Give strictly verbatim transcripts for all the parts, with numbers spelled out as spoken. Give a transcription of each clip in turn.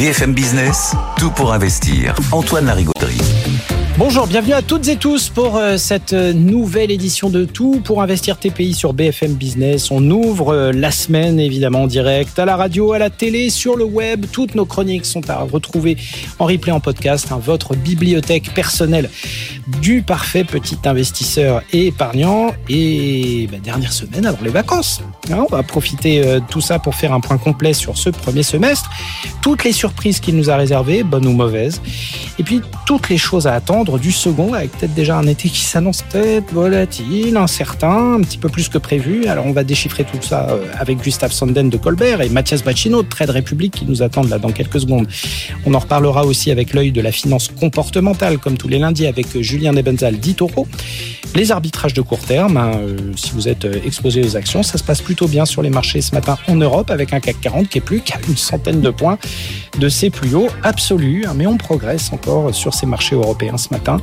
B F M Business, tout pour investir. Antoine Larigauderie. Bonjour, bienvenue à toutes et tous pour euh, cette nouvelle édition de Tout pour investir T P I sur B F M Business. On ouvre euh, la semaine évidemment en direct, à la radio, à la télé, sur le web. Toutes nos chroniques sont à retrouver en replay, en podcast. Hein, votre bibliothèque personnelle du parfait petit investisseur et épargnant. Et bah, dernière semaine avant les vacances. Hein, on va profiter euh, de tout ça pour faire un point complet sur ce premier semestre. Toutes les surprises qu'il nous a réservées, bonnes ou mauvaises. Et puis toutes les choses à attendre du second, avec peut-être déjà un été qui s'annonce peut-être volatile, incertain, un petit peu plus que prévu. Alors on va déchiffrer tout ça avec Gustave Sanden de Colbert et Mathias Bacchino de Trade Republic qui nous attendent là dans quelques secondes. On en reparlera aussi avec l'œil de la finance comportementale, comme tous les lundis avec Julien Nebenzal d'Itoro. Les arbitrages de court terme, hein, euh, si vous êtes exposé aux actions, ça se passe plutôt bien sur les marchés ce matin en Europe, avec un C A C quarante qui est plus qu'à une centaine de points de ses plus hauts absolus, hein, mais on progresse encore sur ces marchés européens ce matin.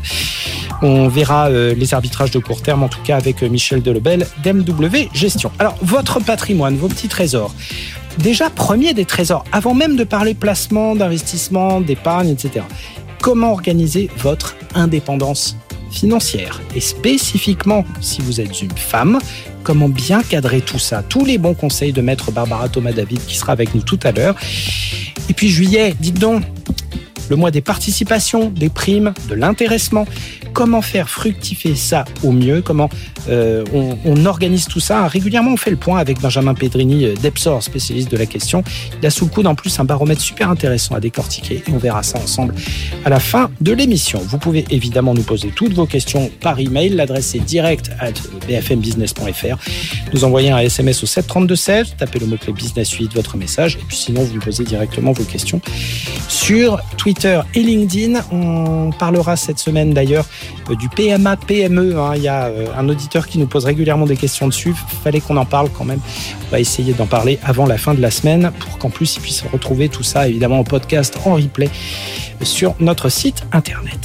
On verra euh, les arbitrages de court terme, en tout cas avec Michel Delebel d'M W Gestion. Alors, votre patrimoine, vos petits trésors. Déjà, premier des trésors, avant même de parler placement, d'investissement, d'épargne, et cetera. Comment organiser votre indépendance financière? Et spécifiquement, si vous êtes une femme, comment bien cadrer tout ça? Tous les bons conseils de maître Barbara Thomas-David qui sera avec nous tout à l'heure. Et puis juillet, dites donc, le mois des participations, des primes, de l'intéressement. Comment faire fructifier ça au mieux? Comment euh, on, on organise tout ça? Régulièrement, on fait le point avec Benjamin Pedrini d'Epsor, spécialiste de la question. Il a sous le coude en plus un baromètre super intéressant à décortiquer et on verra ça ensemble à la fin de l'émission. Vous pouvez évidemment nous poser toutes vos questions par email. L'adresse est direct arobase b f m business point f r. Nous envoyez un S M S au sept trente-deux seize, tapez le mot-clé Business huit, votre message, et puis sinon vous me posez directement vos questions sur Twitter et LinkedIn. On parlera cette semaine d'ailleurs du P M A P M E. Hein. Il y a un auditeur qui nous pose régulièrement des questions dessus. Il fallait qu'on en parle quand même. On va essayer d'en parler avant la fin de la semaine pour qu'en plus il puisse retrouver tout ça évidemment en podcast, en replay sur notre site internet.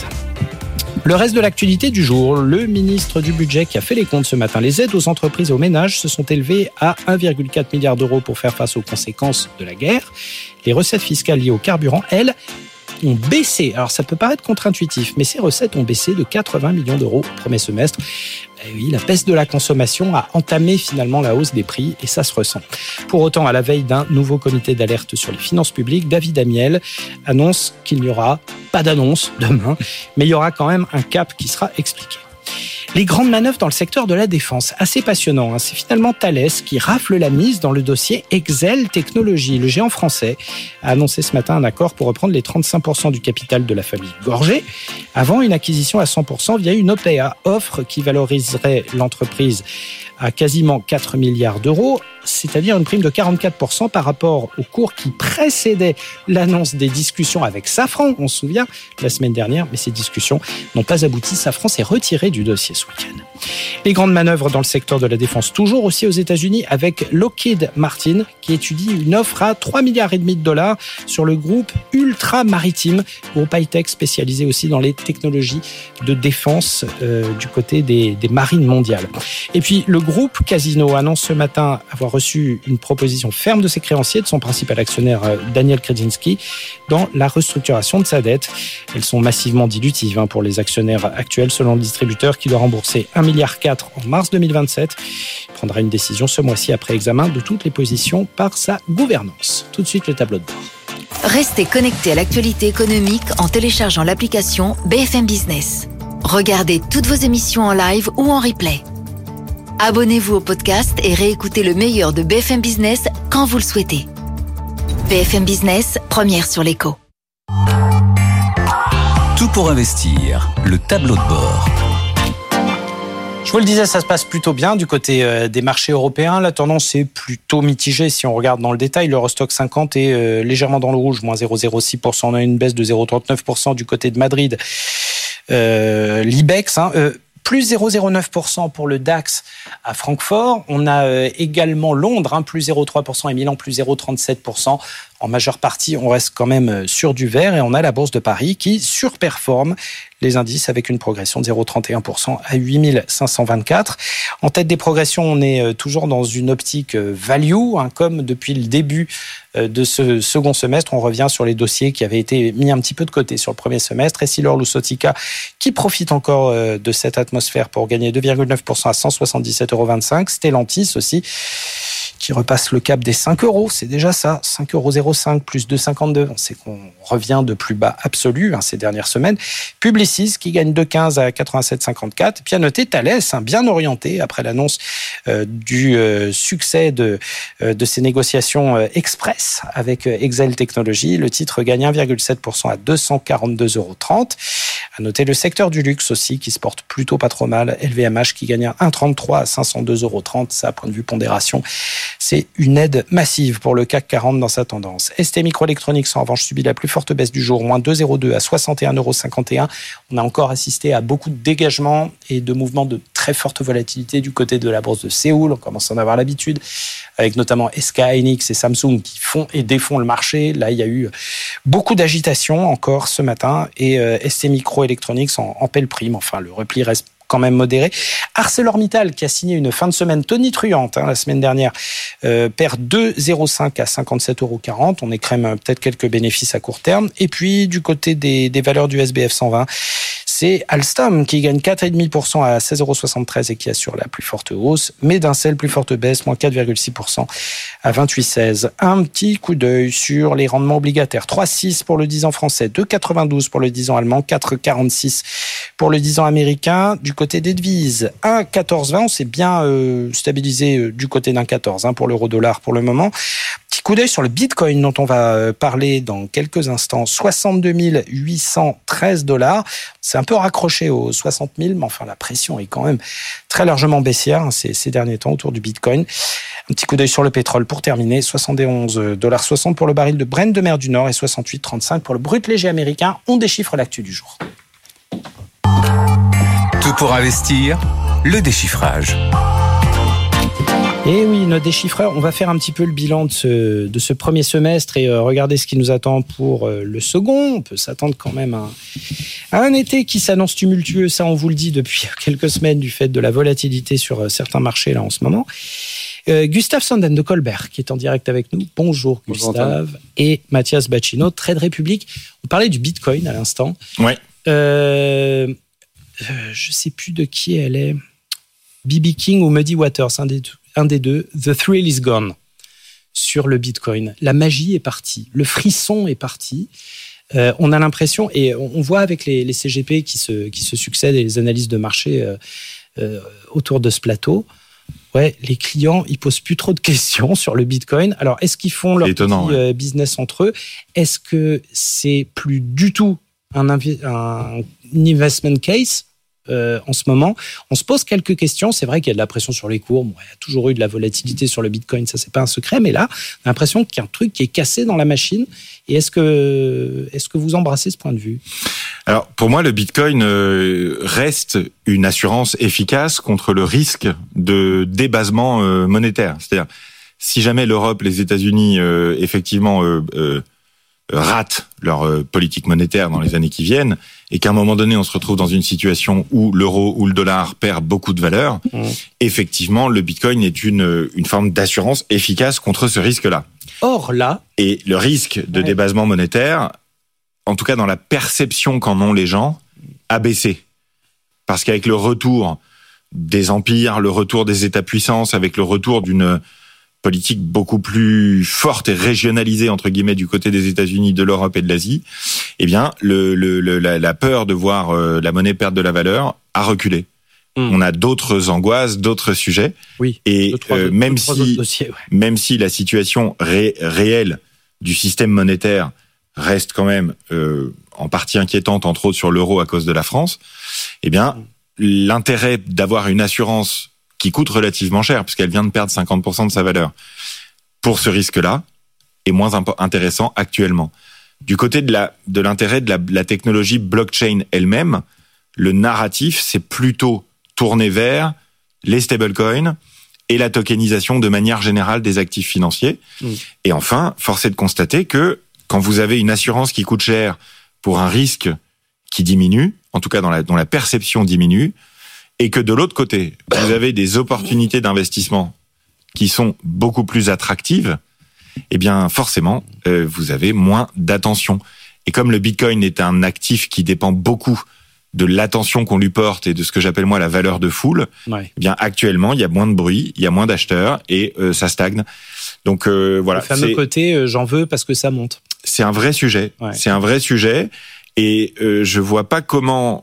Le reste de l'actualité du jour, le ministre du Budget qui a fait les comptes ce matin. Les aides aux entreprises et aux ménages se sont élevées à un virgule quatre milliard d'euros pour faire face aux conséquences de la guerre. Les recettes fiscales liées au carburant, elles, ont baissé. Alors ça peut paraître contre-intuitif, mais ces recettes ont baissé de quatre-vingts millions d'euros au premier semestre. Ben oui, la baisse de la consommation a entamé finalement la hausse des prix et ça se ressent. Pour autant, à la veille d'un nouveau comité d'alerte sur les finances publiques, David Amiel annonce qu'il n'y aura pas d'annonce demain, mais il y aura quand même un cap qui sera expliqué. Les grandes manœuvres dans le secteur de la défense, assez passionnant. Hein. C'est finalement Thales qui rafle la mise dans le dossier Exel Technologies. Le géant français a annoncé ce matin un accord pour reprendre les trente-cinq pour cent du capital de la famille Gorgé, avant une acquisition à cent pour cent via une O P A, offre qui valoriserait l'entreprise à quasiment quatre milliards d'euros, c'est-à-dire une prime de quarante-quatre pour cent par rapport au cours qui précédait l'annonce des discussions avec Safran, on se souvient, la semaine dernière, mais ces discussions n'ont pas abouti. Safran s'est retiré du dossier ce week-end. Les grandes manœuvres dans le secteur de la défense, toujours aussi aux États-Unis, avec Lockheed Martin, qui étudie une offre à trois milliards et demi de dollars sur le groupe Ultra Maritime, groupe high-tech spécialisé aussi dans les technologies de défense euh, du côté des, des marines mondiales. Et puis, le groupe Casino annonce ce matin avoir reçu une proposition ferme de ses créanciers, de son principal actionnaire Daniel Kretinsky, dans la restructuration de sa dette. Elles sont massivement dilutives hein, pour les actionnaires actuels, selon le distributeur qui doit rembourser un virgule quatre milliard en mars deux mille vingt-sept. Il prendra une décision ce mois-ci après examen de toutes les positions par sa gouvernance. Tout de suite, le tableau de bord. Restez connectés à l'actualité économique en téléchargeant l'application B F M Business. Regardez toutes vos émissions en live ou en replay. Abonnez-vous au podcast et réécoutez le meilleur de B F M Business quand vous le souhaitez. B F M Business, première sur l'écho. Tout pour investir, le tableau de bord. Je vous le disais, ça se passe plutôt bien du côté euh, des marchés européens. La tendance est plutôt mitigée si on regarde dans le détail. L'Eurostock cinquante est euh, légèrement dans le rouge, moins zéro virgule zéro six pour cent. On a une baisse de zéro virgule trente-neuf pour cent du côté de Madrid. Euh, L'I B E X, hein, euh, plus zéro virgule zéro neuf pour cent pour le DAX à Francfort. On a euh, également Londres, hein, plus zéro virgule trois pour cent et Milan, plus zéro virgule trente-sept pour cent. en majeure partie, on reste quand même sur du vert et on a la Bourse de Paris qui surperforme les indices avec une progression de zéro virgule trente et un pour cent à huit mille cinq cent vingt-quatre. En tête des progressions, on est toujours dans une optique value, hein, comme depuis le début de ce second semestre. On revient sur les dossiers qui avaient été mis un petit peu de côté sur le premier semestre. Essilor-Luxottica qui profite encore de cette atmosphère pour gagner deux virgule neuf pour cent à cent soixante-dix-sept virgule vingt-cinq euros. Stellantis aussi, qui repasse le cap des cinq euros, c'est déjà ça, cinq euros zéro cinq plus deux virgule cinquante-deux. On sait qu'on revient de plus bas absolu hein, ces dernières semaines. Publicis qui gagne deux virgule quinze à quatre-vingt-sept virgule cinquante-quatre. Puis à noter Thales, hein, bien orienté après l'annonce euh, du euh, succès de, euh, de ces négociations euh, express avec euh, Exail Technologies. Le titre gagne un virgule sept pour cent à deux cent quarante-deux euros trente. À noter le secteur du luxe aussi qui se porte plutôt pas trop mal. L V M H qui gagne un virgule trente-trois à cinq cent deux euros trente. Ça, à point de vue pondération, c'est une aide massive pour le C A C quarante dans sa tendance. S T Microelectronics, en revanche, subit la plus forte baisse du jour, moins deux virgule zéro deux à soixante et un euros cinquante et un. On a encore assisté à beaucoup de dégagements et de mouvements de très forte volatilité du côté de la bourse de Séoul. On commence à en avoir l'habitude, avec notamment S K Hynix et Samsung qui font et défont le marché. Là, il y a eu beaucoup d'agitation encore ce matin et euh, S T Microelectronics en, en pèle prime. Enfin, le repli reste quand même modéré. ArcelorMittal, qui a signé une fin de semaine tonitruante hein, la semaine dernière, euh, perd deux virgule zéro cinq à cinquante-sept euros quarante. On écrème peut-être quelques bénéfices à court terme. Et puis, du côté des, des valeurs du S B F cent vingt, c'est Alstom qui gagne quatre virgule cinq pour cent à seize euros soixante-treize et qui assure la plus forte hausse. Medincell, plus forte baisse, moins quatre virgule six pour cent à vingt-huit virgule seize. Un petit coup d'œil sur les rendements obligataires. trois virgule six pour le dix ans français, deux virgule quatre-vingt-douze pour le dix ans allemand, quatre virgule quarante-six pour le dix ans américain. Du côté des devises, un virgule quatorze vingt, on s'est bien euh, stabilisé euh, du côté d'un quatorze hein, pour l'euro-dollar pour le moment. Petit coup d'œil sur le Bitcoin dont on va parler dans quelques instants. soixante-deux mille huit cent treize dollars. C'est un peu raccroché aux soixante mille, mais enfin la pression est quand même très largement baissière hein, ces, ces derniers temps autour du Bitcoin. Un petit coup d'œil sur le pétrole pour terminer. soixante et onze virgule soixante dollars pour le baril de Brent de mer du Nord et soixante-huit virgule trente-cinq pour le brut léger américain. On déchiffre l'actu du jour. Tout pour investir, le déchiffrage. Et oui, notre déchiffreur, on va faire un petit peu le bilan de ce, de ce premier semestre et euh, regarder ce qui nous attend pour euh, le second. On peut s'attendre quand même à, à un été qui s'annonce tumultueux, ça on vous le dit depuis quelques semaines du fait de la volatilité sur euh, certains marchés là en ce moment. Euh, Gustave Sanden de Colbert qui est en direct avec nous. Bonjour, Bonjour Gustave. Antoine. Et Mathias Bacchino, Trade Republic. On parlait du Bitcoin à l'instant. Ouais. Euh, euh, je ne sais plus de qui elle est. B B King ou Muddy Waters, un des deux. Un des deux, The Thrill is Gone, sur le Bitcoin. La magie est partie, le frisson est parti. Euh, on a l'impression, et on voit avec les, les C G P qui se, qui se succèdent et les analyses de marché euh, euh, autour de ce plateau, ouais, les clients, ils posent plus trop de questions sur le Bitcoin. Alors, est-ce qu'ils font leur étonnant, petit ouais. euh, business entre eux? Est-ce que c'est plus du tout un, invi- un investment case? Euh, en ce moment, on se pose quelques questions. C'est vrai qu'il y a de la pression sur les cours. Bon, il y a toujours eu de la volatilité sur le Bitcoin, ça c'est pas un secret. Mais là, on a l'impression qu'il y a un truc qui est cassé dans la machine. Et est-ce que, est-ce que vous embrassez ce point de vue? Alors, pour moi, le Bitcoin euh, reste une assurance efficace contre le risque de débasement euh, monétaire. C'est-à-dire, si jamais l'Europe, les États-Unis, euh, effectivement, euh, euh, ratent leur euh, politique monétaire dans les années qui viennent, et qu'à un moment donné, on se retrouve dans une situation où l'euro ou le dollar perd beaucoup de valeur, mmh. effectivement, le Bitcoin est une, une forme d'assurance efficace contre ce risque-là. Or, là... Et le risque de ouais. débasement monétaire, en tout cas dans la perception qu'en ont les gens, a baissé. Parce qu'avec le retour des empires, le retour des États-puissances, avec le retour d'une politique beaucoup plus forte et régionalisée, entre guillemets, du côté des États-Unis, de l'Europe et de l'Asie, eh bien, le, le, le, la, la peur de voir euh, la monnaie perdre de la valeur a reculé. Mmh. On a d'autres angoisses, d'autres sujets. Oui. Et deux, trois, euh, deux, même deux, si, dossiers, ouais. même si la situation ré, réelle du système monétaire reste quand même euh, en partie inquiétante, entre autres sur l'euro à cause de la France, eh bien, mmh. l'intérêt d'avoir une assurance qui coûte relativement cher, puisqu'elle vient de perdre cinquante pour cent de sa valeur, pour ce risque-là, est moins imp- intéressant actuellement. Du côté de, la, de l'intérêt de la, la technologie blockchain elle-même, le narratif, c'est plutôt tourné vers les stablecoins et la tokenisation de manière générale des actifs financiers. Mmh. Et enfin, force est de constater que quand vous avez une assurance qui coûte cher pour un risque qui diminue, en tout cas dans la, dont la perception diminue, et que de l'autre côté, vous avez des opportunités d'investissement qui sont beaucoup plus attractives, eh bien forcément, euh, vous avez moins d'attention. Et comme le Bitcoin est un actif qui dépend beaucoup de l'attention qu'on lui porte et de ce que j'appelle moi la valeur de foule, ouais. eh bien actuellement, il y a moins de bruit, il y a moins d'acheteurs et euh, ça stagne. Donc euh, voilà. Le fameux c'est, côté euh, j'en veux parce que ça monte. C'est un vrai sujet. Ouais. C'est un vrai sujet et euh, je vois pas comment,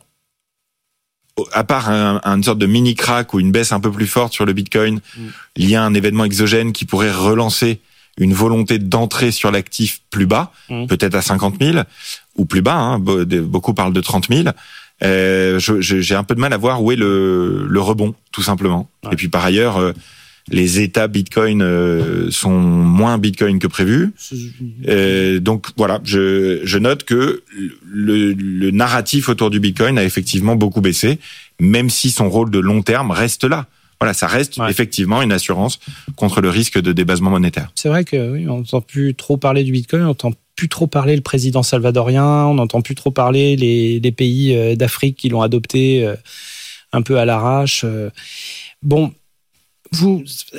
à part un, une sorte de mini crack ou une baisse un peu plus forte sur le Bitcoin, mm. lié à un événement exogène qui pourrait relancer une volonté d'entrer sur l'actif plus bas, mmh. peut-être à cinquante mille, ou plus bas, hein, beaucoup parlent de trente mille, euh, je, je, j'ai un peu de mal à voir où est le, le rebond, tout simplement. Ouais. Et puis par ailleurs, euh, les états Bitcoin euh, sont moins Bitcoin que prévu. Euh, donc voilà, je, je note que le, le narratif autour du Bitcoin a effectivement beaucoup baissé, même si son rôle de long terme reste là. Voilà, ça reste ouais. effectivement une assurance contre le risque de débasement monétaire. C'est vrai que oui, on n'entend plus trop parler du Bitcoin, on n'entend plus trop parler le président salvadorien, on n'entend plus trop parler les, les pays d'Afrique qui l'ont adopté un peu à l'arrache. Bon, vous,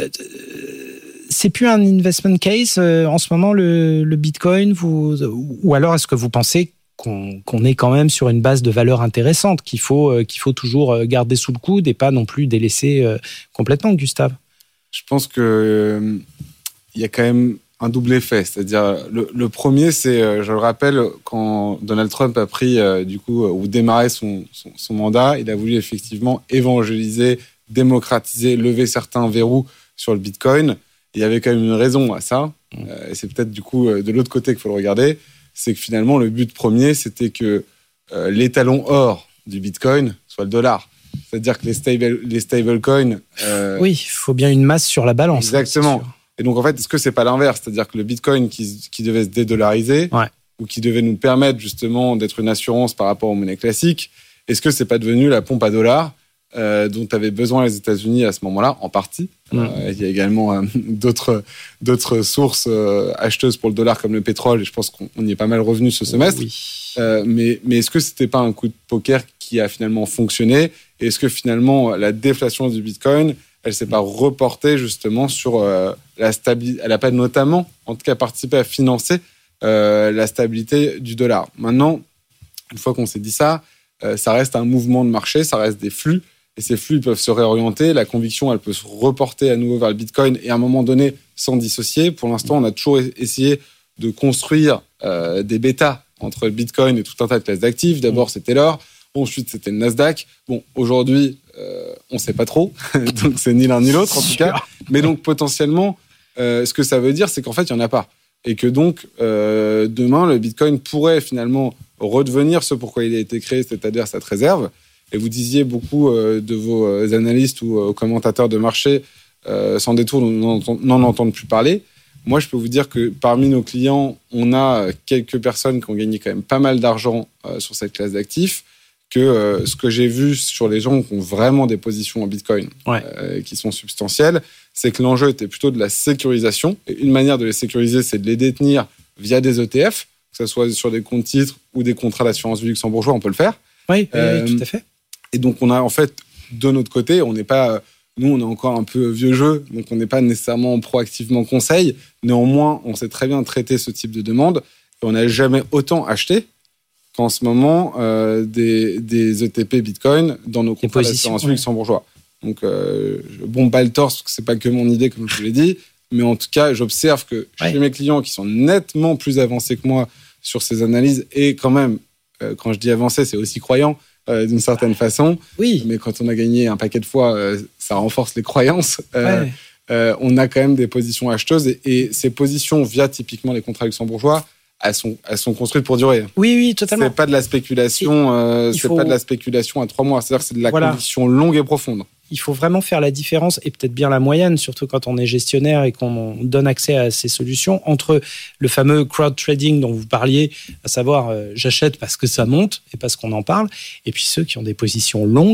c'est plus un investment case en ce moment le, le Bitcoin, vous, ou alors est-ce que vous pensez Qu'on, qu'on est quand même sur une base de valeur intéressante qu'il faut, euh, qu'il faut toujours garder sous le coude et pas non plus délaisser euh, complètement, Gustave? Je pense qu'il euh, y a quand même un double effet. C'est-à-dire, le, le premier, c'est, euh, je le rappelle, quand Donald Trump a pris, euh, du coup, ou démarré son, son, son mandat, il a voulu effectivement évangéliser, démocratiser, lever certains verrous sur le Bitcoin. Il y avait quand même une raison à ça. Euh, et c'est peut-être, du coup, de l'autre côté qu'il faut le regarder. C'est que finalement, le but premier, c'était que euh, l'étalon or du Bitcoin soit le dollar. C'est-à-dire que les stable, les stablecoins... Euh, oui, il faut bien une masse sur la balance. Exactement. Et donc, en fait, est-ce que c'est pas l'inverse? C'est-à-dire que le Bitcoin qui, qui devait se dédollariser, ouais. ou qui devait nous permettre justement d'être une assurance par rapport aux monnaies classiques, est-ce que c'est pas devenu la pompe à dollars euh, dont avaient besoin les États-Unis à ce moment-là, en partie? Mmh. Euh, il y a également euh, d'autres, d'autres sources euh, acheteuses pour le dollar comme le pétrole, et je pense qu'on y est pas mal revenu ce semestre. Oui. Euh, mais, mais est-ce que c'était pas un coup de poker qui a finalement fonctionné? Et est-ce que finalement la déflation du Bitcoin, elle s'est pas reportée justement sur euh, la stabilité? Elle a pas notamment, en tout cas, participé à financer euh, la stabilité du dollar. Maintenant, une fois qu'on s'est dit ça, euh, ça reste un mouvement de marché, ça reste des flux. Et ces flux peuvent se réorienter. La conviction, elle peut se reporter à nouveau vers le Bitcoin et à un moment donné, s'en dissocier. Pour l'instant, on a toujours essayé de construire euh, des bêtas entre le Bitcoin et tout un tas de classes d'actifs. D'abord, c'était l'or. Ensuite, c'était le Nasdaq. Bon, aujourd'hui, euh, on ne sait pas trop. Donc, c'est ni l'un ni l'autre, en tout cas. Mais donc, potentiellement, euh, ce que ça veut dire, c'est qu'en fait, il n'y en a pas. Et que donc, euh, demain, le Bitcoin pourrait finalement redevenir ce pourquoi il a été créé, c'est-à-dire cette réserve. Et vous disiez beaucoup euh, de vos euh, analystes ou euh, commentateurs de marché, euh, sans détour, n'en entendent plus parler. Moi, je peux vous dire que parmi nos clients, on a quelques personnes qui ont gagné quand même pas mal d'argent euh, sur cette classe d'actifs, que euh, ce que j'ai vu sur les gens qui ont vraiment des positions en Bitcoin, ouais. euh, qui sont substantielles, c'est que l'enjeu était plutôt de la sécurisation. Et une manière de les sécuriser, c'est de les détenir via des E T F, que ce soit sur des comptes titres ou des contrats d'assurance vie luxembourgeois, on peut le faire. Oui, euh, oui, tout à fait. Et donc, on a en fait, de notre côté, on n'est pas, nous, on est encore un peu vieux jeu, donc on n'est pas nécessairement proactivement conseil. Néanmoins, on sait très bien traiter ce type de demande et on n'a jamais autant acheté qu'en ce moment euh, des, des E T P Bitcoin dans nos contrats d'assurance vie luxembourgeois. Donc, euh, je bombe pas le torse parce que c'est pas que mon idée, comme je vous l'ai dit, mais en tout cas, j'observe que ouais. chez mes clients qui sont nettement plus avancés que moi sur ces analyses et quand même, euh, quand je dis avancé, c'est aussi croyant. Euh, d'une certaine façon, oui. mais quand on a gagné un paquet de fois, euh, ça renforce les croyances. Euh, ouais. euh, on a quand même des positions acheteuses et, et ces positions, via typiquement les contrats luxembourgeois, elles sont, elles sont construites pour durer. Oui, oui, totalement. C'est pas de la spéculation, euh, c'est faut... pas de la spéculation à trois mois. C'est-à-dire que c'est de la voilà. conviction longue et profonde. Il faut vraiment faire la différence, et peut-être bien la moyenne, surtout quand on est gestionnaire et qu'on donne accès à ces solutions, entre le fameux crowd trading dont vous parliez, à savoir euh, j'achète parce que ça monte et parce qu'on en parle, et puis ceux qui ont des positions longues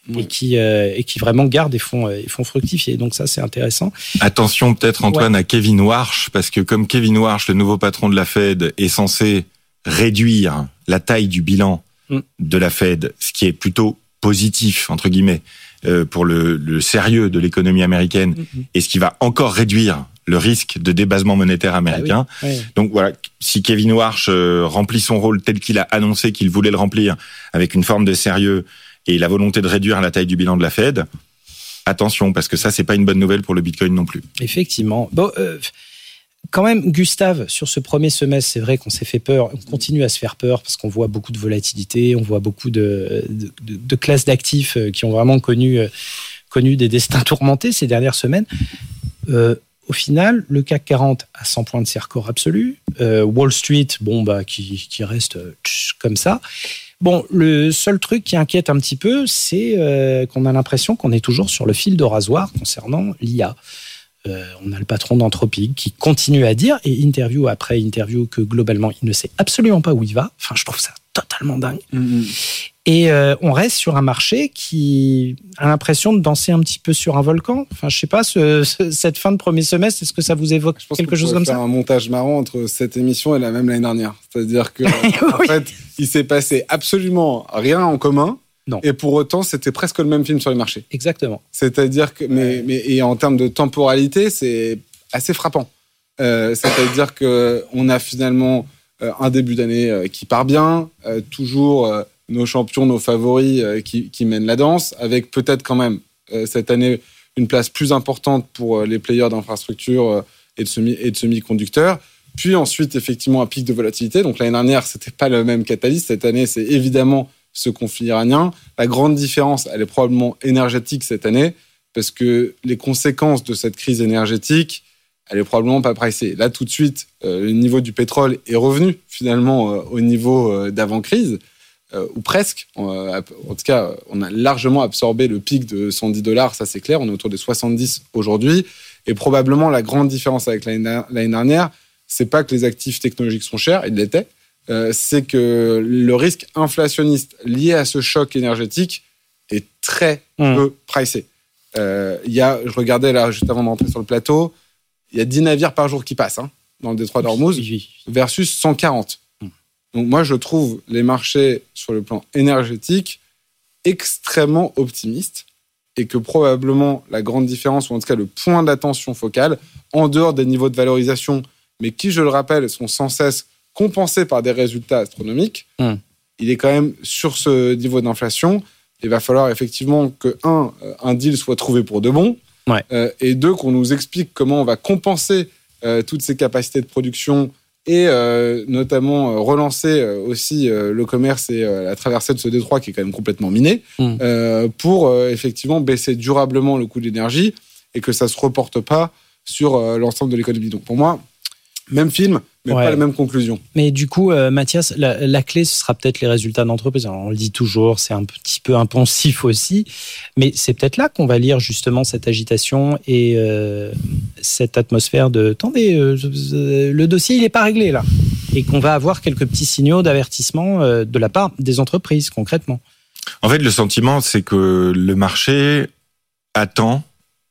mmh. et qui euh, et qui vraiment gardent et font et font fructifier. Donc ça, c'est intéressant. Attention peut-être Antoine ouais. à Kevin Warsh, parce que comme Kevin Warsh, le nouveau patron de la Fed, est censé réduire la taille du bilan mmh. de la Fed, ce qui est plutôt positif entre guillemets euh, pour le, le sérieux de l'économie américaine, mmh. et ce qui va encore réduire le risque de débasement monétaire américain. Ah oui, oui. Donc voilà, si Kevin Warsh euh, remplit son rôle tel qu'il a annoncé qu'il voulait le remplir, avec une forme de sérieux et la volonté de réduire la taille du bilan de la Fed, attention, parce que ça, c'est pas une bonne nouvelle pour le Bitcoin non plus. Effectivement. Bon, euh, quand même, Gustave, sur ce premier semestre, c'est vrai qu'on s'est fait peur, on continue à se faire peur parce qu'on voit beaucoup de volatilité, on voit beaucoup de, de, de, de classes d'actifs qui ont vraiment connu, euh, connu des destins tourmentés ces dernières semaines. Euh, Au final, le C A C quarante a cent points de ses records absolus. Euh, Wall Street, bon, bah, qui, qui reste tch, comme ça. Bon, le seul truc qui inquiète un petit peu, c'est euh, qu'on a l'impression qu'on est toujours sur le fil de rasoir concernant l'I A. Euh, on a le patron d'Anthropic qui continue à dire, et interview après interview, que globalement, il ne sait absolument pas où il va. Enfin, je trouve ça totalement dingue. Mm-hmm. Et euh, on reste sur un marché qui a l'impression de danser un petit peu sur un volcan. Enfin, je sais pas, ce, ce, cette fin de premier semestre, est-ce que ça vous évoque je pense quelque chose comme ça ? Je pense faire un montage marrant entre cette émission et la même l'année dernière. C'est-à-dire que en oui. fait, il s'est passé absolument rien en commun. Non. Et pour autant, c'était presque le même film sur les marchés. Exactement. C'est-à-dire que, mais, mais et en termes de temporalité, c'est assez frappant. Euh, c'est-à-dire que on a finalement euh, un début d'année euh, qui part bien, euh, toujours. Euh, nos champions, nos favoris euh, qui, qui mènent la danse, avec peut-être quand même euh, cette année une place plus importante pour euh, les players d'infrastructure euh, et, de semi, et de semi-conducteurs. Puis ensuite, effectivement, un pic de volatilité. Donc l'année dernière, c'était pas le même catalyse. Cette année, c'est évidemment ce conflit iranien. La grande différence, elle est probablement énergétique cette année, parce que les conséquences de cette crise énergétique, elle est probablement pas pricée. Là, tout de suite, euh, le niveau du pétrole est revenu finalement euh, au niveau euh, d'avant-crise. Euh, ou presque. Euh, en tout cas, on a largement absorbé le pic de cent dix dollars, ça c'est clair. On est autour des soixante-dix aujourd'hui. Et probablement, la grande différence avec l'année, l'année dernière, c'est pas que les actifs technologiques sont chers, ils l'étaient, euh, c'est que le risque inflationniste lié à ce choc énergétique est très mmh. peu pricé. Euh, y a, je regardais là, juste avant d'entrer sur le plateau, il y a dix navires par jour qui passent hein, dans le détroit d'Ormuz, oui, oui. versus cent quarante. Donc moi, je trouve les marchés sur le plan énergétique extrêmement optimistes et que probablement la grande différence, ou en tout cas le point d'attention focal, en dehors des niveaux de valorisation, mais qui, je le rappelle, sont sans cesse compensés par des résultats astronomiques, mmh. il est quand même sur ce niveau d'inflation. Il va falloir effectivement que, un, un deal soit trouvé pour de bon, ouais. euh, et deux, qu'on nous explique comment on va compenser euh, toutes ces capacités de production et euh, notamment euh, relancer euh, aussi euh, le commerce et euh, la traversée de ce détroit qui est quand même complètement miné, mmh. euh, pour euh, effectivement baisser durablement le coût de l'énergie et que ça ne se reporte pas sur euh, l'ensemble de l'économie. Donc pour moi, même film, mais ouais. pas la même conclusion. Mais du coup, euh, Mathias, la, la clé, ce sera peut-être les résultats d'entreprise. Alors, on le dit toujours, c'est un petit peu impensif aussi, mais c'est peut-être là qu'on va lire justement cette agitation et euh, cette atmosphère de « Attendez, euh, le dossier, il n'est pas réglé là ». Et qu'on va avoir quelques petits signaux d'avertissement euh, de la part des entreprises, concrètement. En fait, le sentiment, c'est que le marché attend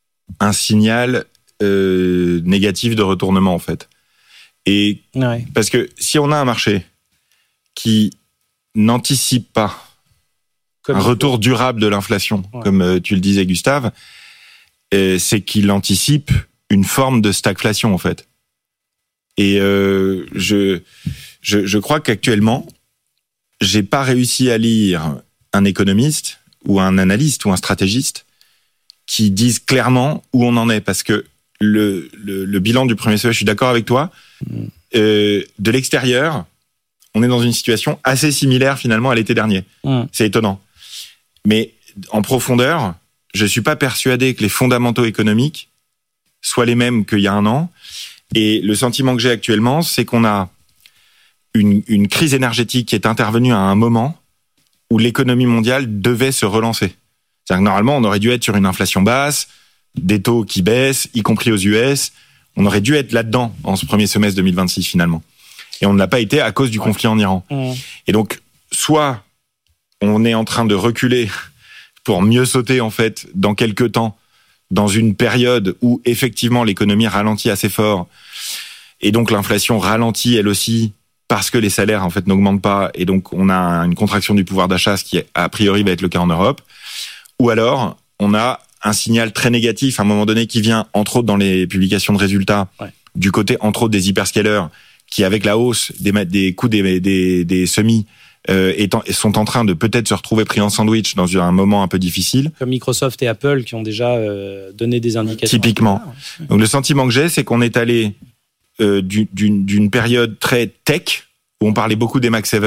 un signal euh, négatif de retournement, en fait. Et ouais. parce que si on a un marché qui n'anticipe pas comme un retour durable de l'inflation, ouais. comme euh, tu le disais Gustave, euh, c'est qu'il anticipe une forme de stagflation en fait. Et euh, je, je je crois qu'actuellement, j'ai pas réussi à lire un économiste ou un analyste ou un stratégiste qui dise clairement où on en est, parce que Le, le, le bilan du premier semestre, je suis d'accord avec toi. Euh, de l'extérieur, on est dans une situation assez similaire finalement à l'été dernier. Mm. C'est étonnant. Mais en profondeur, je suis pas persuadé que les fondamentaux économiques soient les mêmes qu'il y a un an. Et le sentiment que j'ai actuellement, c'est qu'on a une, une crise énergétique qui est intervenue à un moment où l'économie mondiale devait se relancer. C'est-à-dire que normalement, on aurait dû être sur une inflation basse, des taux qui baissent, y compris aux U S. On aurait dû être là-dedans en ce premier semestre deux mille vingt-six finalement. Et on ne l'a pas été à cause du ouais. conflit en Iran. Mmh. Et donc, soit on est en train de reculer pour mieux sauter en fait dans quelques temps, dans une période où effectivement l'économie ralentit assez fort et donc l'inflation ralentit elle aussi parce que les salaires en fait n'augmentent pas et donc on a une contraction du pouvoir d'achat, ce qui a priori va être le cas en Europe. Ou alors on a un signal très négatif à un moment donné qui vient entre autres dans les publications de résultats ouais. du côté entre autres des hyperscalers qui avec la hausse des, des coûts des, des, des semis euh, étant, sont en train de peut-être se retrouver pris en sandwich dans un moment un peu difficile. Comme Microsoft et Apple qui ont déjà euh, donné des indications. Typiquement. Ouais. Donc le sentiment que j'ai, c'est qu'on est allé euh, d'une, d'une période très tech, où on parlait beaucoup des Mac sept,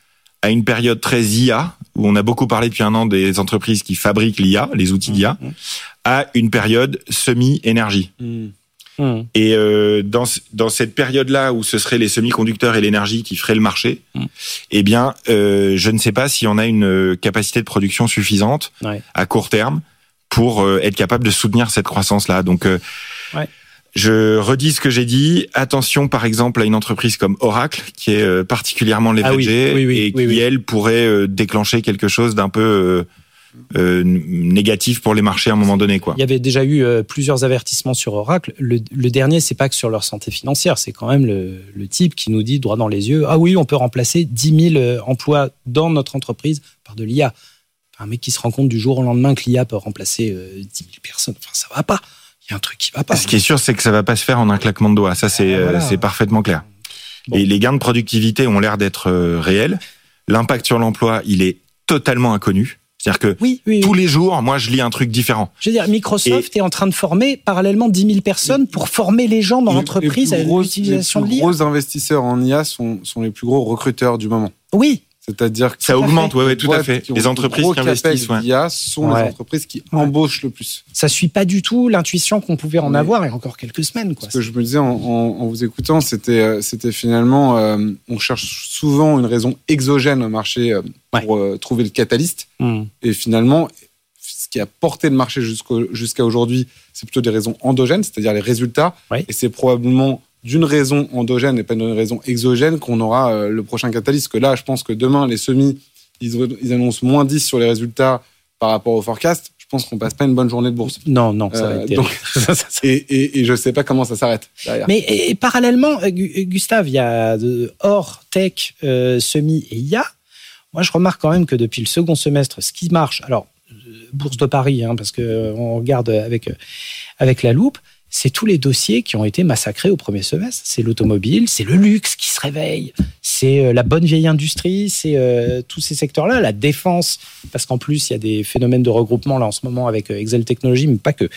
à une période très I A, où on a beaucoup parlé depuis un an des entreprises qui fabriquent l'I A, les outils d'I A, mmh. à une période semi-énergie. Mmh. Mmh. Et euh, dans dans cette période-là où ce seraient les semi-conducteurs et l'énergie qui feraient le marché, mmh. eh bien, euh, je ne sais pas si on a une capacité de production suffisante ouais. à court terme pour euh, être capable de soutenir cette croissance-là. Donc, euh, ouais. je redis ce que j'ai dit. Attention, par exemple, à une entreprise comme Oracle, qui est euh, particulièrement leveragée ah oui, oui, oui, et qui, oui, oui. elle, pourrait euh, déclencher quelque chose d'un peu euh, Euh, négatif pour les marchés à un moment donné, quoi. Il y avait déjà eu euh, plusieurs avertissements sur Oracle. Le, le dernier, c'est pas que sur leur santé financière, c'est quand même le, le type qui nous dit droit dans les yeux, ah oui, on peut remplacer dix mille euh, emplois dans notre entreprise par de l'I A. Enfin, un mec qui se rend compte du jour au lendemain que l'I A peut remplacer euh, dix mille personnes. Enfin, ça va pas. Il y a un truc qui va pas. Ce qui est sûr, c'est que ça va pas se faire en un claquement de doigts. Ça, c'est, ah, voilà. euh, c'est parfaitement clair. Bon. Et les gains de productivité ont l'air d'être euh, réels. L'impact sur l'emploi, il est totalement inconnu. C'est-à-dire que oui, oui, tous oui. les jours, moi, je lis un truc différent. Je veux dire, Microsoft et est en train de former parallèlement dix mille personnes pour former les gens dans les, l'entreprise les à l'utilisation de l'I A. Les plus gros investisseurs en I A sont, sont les plus gros recruteurs du moment. Oui. C'est-à-dire que ça augmente, oui, ouais, tout à fait. Les entreprises qui investissent, ouais. l'I A sont ouais. les entreprises qui ouais. embauchent le plus. Ça suit pas du tout l'intuition qu'on pouvait en Mais avoir il y a encore quelques semaines, quoi. Ce que je me disais en, en, en vous écoutant, c'était, c'était finalement, euh, on cherche souvent une raison exogène au marché euh, pour ouais. euh, trouver le catalyste. Mm. Et finalement, ce qui a porté le marché jusqu'au, jusqu'à aujourd'hui, c'est plutôt des raisons endogènes, c'est-à-dire les résultats. Ouais. Et c'est probablement d'une raison endogène et pas d'une raison exogène qu'on aura euh, le prochain catalyste. Que là, je pense que demain, les semis, ils, ils annoncent moins dix sur les résultats par rapport au forecast. Je pense qu'on passe pas une bonne journée de bourse. Non, non, ça va être euh, donc, et, et, et je sais pas comment ça s'arrête derrière. Mais et, et parallèlement, Gustave, il y a de, hors tech, euh, semis et I A. Moi, je remarque quand même que depuis le second semestre, ce qui marche, alors, Bourse de Paris, hein, parce qu'on regarde avec, avec la loupe, c'est tous les dossiers qui ont été massacrés au premier semestre. C'est l'automobile, c'est le luxe qui se réveille, c'est la bonne vieille industrie, c'est euh, tous ces secteurs-là, la défense, parce qu'en plus, il y a des phénomènes de regroupement là en ce moment avec Excel Technologies, mais pas que.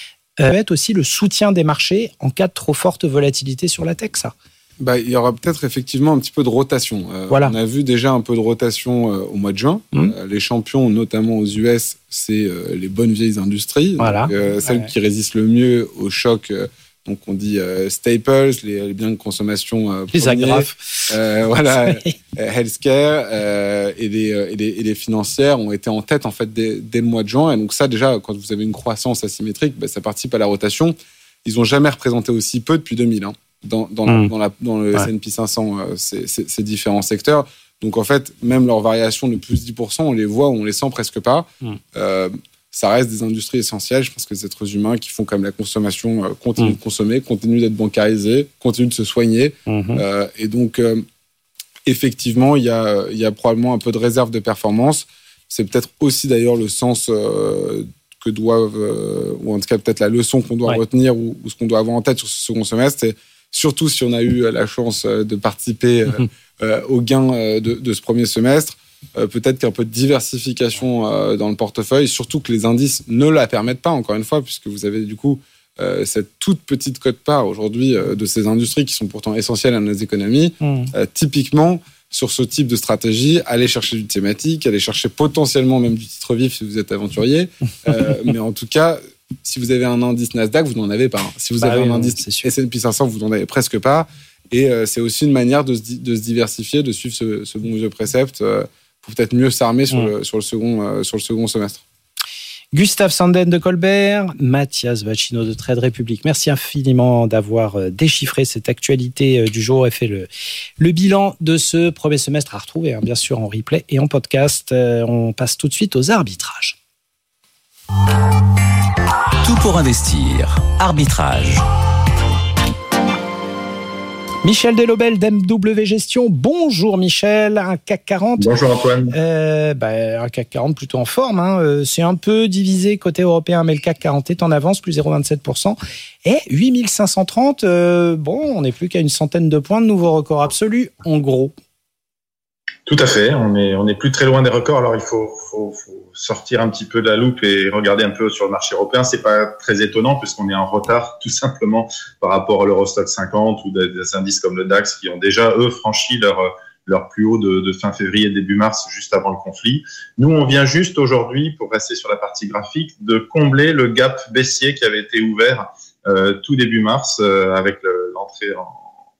Ça va être aussi le soutien des marchés en cas de trop forte volatilité sur la tech, ça. Bah, il y aura peut-être effectivement un petit peu de rotation. Euh, voilà. On a vu déjà un peu de rotation euh, au mois de juin. Mmh. Euh, les champions, notamment aux U S, c'est euh, les bonnes vieilles industries. Voilà. Donc, euh, celles ouais. qui résistent le mieux au choc. Euh, donc on dit euh, staples, les, les biens de consommation euh, les agrafes. Euh, voilà, healthcare euh, et, les, et, les, et les financières ont été en tête en fait dès, dès le mois de juin. Et donc ça déjà, quand vous avez une croissance asymétrique, bah, ça participe à la rotation. Ils n'ont jamais représenté aussi peu depuis deux mille. Hein. Dans, dans, mmh. dans, la, dans le ouais. S and P cinq cents, euh, ces, ces, ces différents secteurs. Donc, en fait, même leurs variations de plus de dix pour cent, on les voit ou on les sent presque pas. Mmh. Euh, ça reste des industries essentielles. Je pense que les êtres humains qui font comme la consommation euh, continuent mmh. de consommer, continuent d'être bancarisés, continuent de se soigner. Mmh. Euh, et donc, euh, effectivement, il y a, il y a probablement un peu de réserve de performance. C'est peut-être aussi d'ailleurs le sens euh, que doivent, euh, ou en tout cas peut-être la leçon qu'on doit ouais. retenir ou, ou ce qu'on doit avoir en tête sur ce second semestre. C'est surtout si on a eu la chance de participer mmh. euh, aux gains de, de ce premier semestre, euh, peut-être qu'un peu de diversification euh, dans le portefeuille, surtout que les indices ne la permettent pas, encore une fois, puisque vous avez du coup euh, cette toute petite quote-part aujourd'hui euh, de ces industries qui sont pourtant essentielles à nos économies. Mmh. Euh, typiquement, sur ce type de stratégie, aller chercher du thématique, aller chercher potentiellement même du titre vif si vous êtes aventurier, euh, mais en tout cas... Si vous avez un indice Nasdaq, vous n'en avez pas. Si vous bah avez oui, un indice S and P cinq cents, vous n'en avez presque pas. Et euh, c'est aussi une manière de se, de se diversifier, de suivre ce, ce bon vieux précepte euh, pour peut-être mieux s'armer sur, mmh. le, sur, le second, euh, sur le second semestre. Gustave Sanden de Colbert, Mathias Vacchino de Trade Republic. Merci infiniment d'avoir déchiffré cette actualité du jour et fait le, le bilan de ce premier semestre à retrouver, hein, bien sûr, en replay et en podcast. On passe tout de suite aux arbitrages. Tout pour investir. Arbitrage. Michel Delobel d'M W Gestion. Bonjour Michel, un C A C quarante. Bonjour Antoine. Euh, bah, un C A C quarante plutôt en forme. Hein. C'est un peu divisé côté européen, mais le C A C quarante est en avance, plus zéro virgule vingt-sept pour cent. Et huit mille cinq cent trente, euh, bon, on n'est plus qu'à une centaine de points de nouveau record absolu, en gros. Tout à fait, on est on est plus très loin des records. Alors il faut, faut, faut sortir un petit peu de la loupe et regarder un peu sur le marché européen. C'est pas très étonnant puisqu'on est en retard tout simplement par rapport à l'Eurostoxx cinquante ou des, des indices comme le DAX qui ont déjà eux franchi leur leur plus haut de, de fin février début mars juste avant le conflit. Nous on vient juste aujourd'hui, pour rester sur la partie graphique, de combler le gap baissier qui avait été ouvert euh, tout début mars euh, avec le, l'entrée en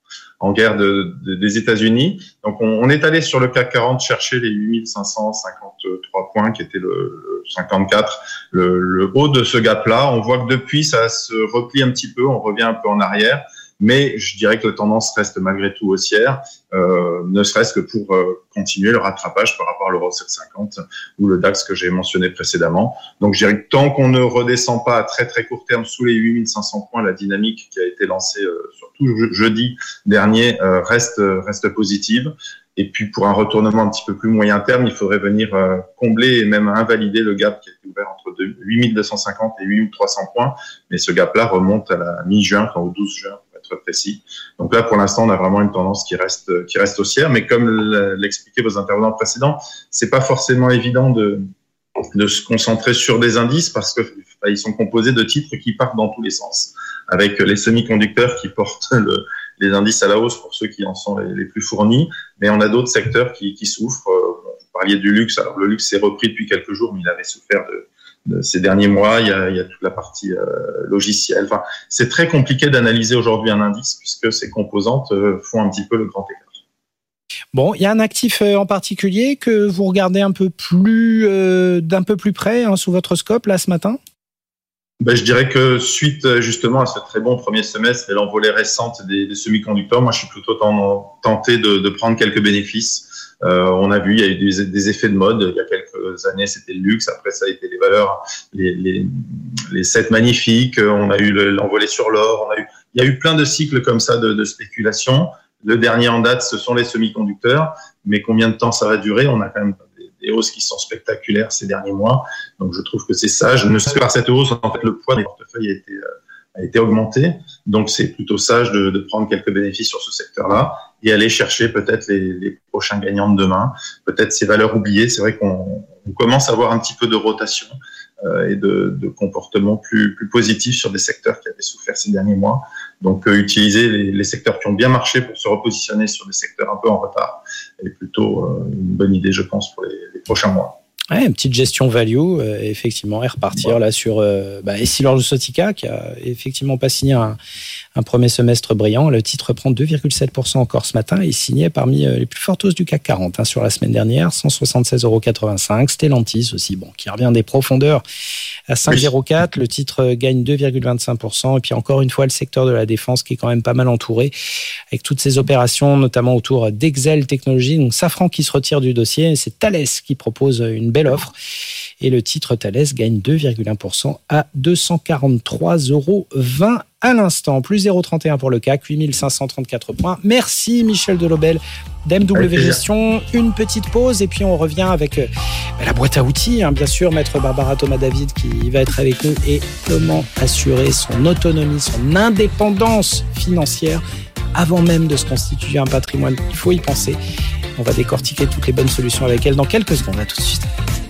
en guerre de, de, des États-Unis. Donc, on, on est allé sur le C A C quarante chercher les huit mille cinq cent cinquante-trois points qui étaient le, le cinquante-quatre, le, le haut de ce gap-là. On voit que depuis, ça se replie un petit peu, on revient un peu en arrière. Mais je dirais que la tendance reste malgré tout haussière, euh, ne serait-ce que pour euh, continuer le rattrapage par rapport à l'Eurostoxx cinquante ou le DAX que j'ai mentionné précédemment. Donc je dirais que tant qu'on ne redescend pas à très très court terme sous les huit mille cinq cents points, la dynamique qui a été lancée euh, surtout je- jeudi dernier euh, reste reste positive. Et puis pour un retournement un petit peu plus moyen terme, il faudrait venir euh, combler et même invalider le gap qui est ouvert entre huit mille deux cent cinquante et huit mille trois cents points. Mais ce gap-là remonte à la mi-juin, enfin au douze juin. Précis. Donc là, pour l'instant, on a vraiment une tendance qui reste qui reste haussière, mais comme l'expliquaient vos intervenants précédents, c'est pas forcément évident de de se concentrer sur des indices parce que bah, ils sont composés de titres qui partent dans tous les sens, avec les semi-conducteurs qui portent le, les indices à la hausse pour ceux qui en sont les, les plus fournis, mais on a d'autres secteurs qui qui souffrent. Vous parliez du luxe, alors le luxe s'est repris depuis quelques jours, mais il avait souffert de De ces derniers mois, il y a, il y a toute la partie euh, logicielle. Enfin, c'est très compliqué d'analyser aujourd'hui un indice puisque ces composantes euh, font un petit peu le grand écart. Bon, il y a un actif en particulier que vous regardez un peu plus, euh, d'un peu plus près hein, sous votre scope là ce matin ? Ben, je dirais que suite justement à ce très bon premier semestre et l'envolée récente des, des semi-conducteurs, moi je suis plutôt tenté de, de prendre quelques bénéfices. Euh, on a vu, il y a eu des, des effets de mode. Il y a quelques années, c'était le luxe. Après, ça a été les valeurs, les, les, les sept magnifiques. On a eu le, l'envolée sur l'or. On a eu, il y a eu plein de cycles comme ça de, de spéculation. Le dernier en date, ce sont les semi-conducteurs. Mais combien de temps ça va durer ? On a quand même des, des hausses qui sont spectaculaires ces derniers mois. Donc, je trouve que c'est sage. Ne serait-ce que par cette hausse, en fait, le poids des portefeuilles a été, a été augmenté. Donc, c'est plutôt sage de, de prendre quelques bénéfices sur ce secteur-là et aller chercher peut-être les, les prochains gagnants de demain, peut-être ces valeurs oubliées. C'est vrai qu'on on commence à avoir un petit peu de rotation euh, et de, de comportement plus, plus positif sur des secteurs qui avaient souffert ces derniers mois. Donc, euh, utiliser les, les secteurs qui ont bien marché pour se repositionner sur des secteurs un peu en retard est plutôt euh, une bonne idée, je pense, pour les, les prochains mois. Ouais, une petite gestion value, euh, effectivement, et repartir ouais. là sur euh, bah, Essilor-Luxottica, qui a effectivement pas signé un, un premier semestre brillant. Le titre prend deux virgule sept pour cent encore ce matin et signait parmi les plus fortes hausses du C A C quarante hein, sur la semaine dernière, cent soixante-seize euros quatre-vingt-cinq. Stellantis aussi, bon, qui revient des profondeurs à cinq virgule zéro quatre. Le titre gagne deux virgule vingt-cinq pour cent. Et puis encore une fois, le secteur de la défense qui est quand même pas mal entouré avec toutes ces opérations, notamment autour d'Exel Technologies. Donc Safran qui se retire du dossier. C'est Thales qui propose une belle offre. Et le titre Thales gagne deux virgule un pour cent à deux cent quarante-trois euros vingt à l'instant. Plus zéro virgule trente et un pour le C A C, huit mille cinq cent trente-quatre points. Merci Michel Delobel d'M W Gestion. Une petite pause et puis on revient avec la boîte à outils, hein, bien sûr, maître Barbara Thomas-David qui va être avec nous et comment assurer son autonomie, son indépendance financière avant même de se constituer un patrimoine. Il faut y penser. On va décortiquer toutes les bonnes solutions avec elle dans quelques secondes. À tout de suite.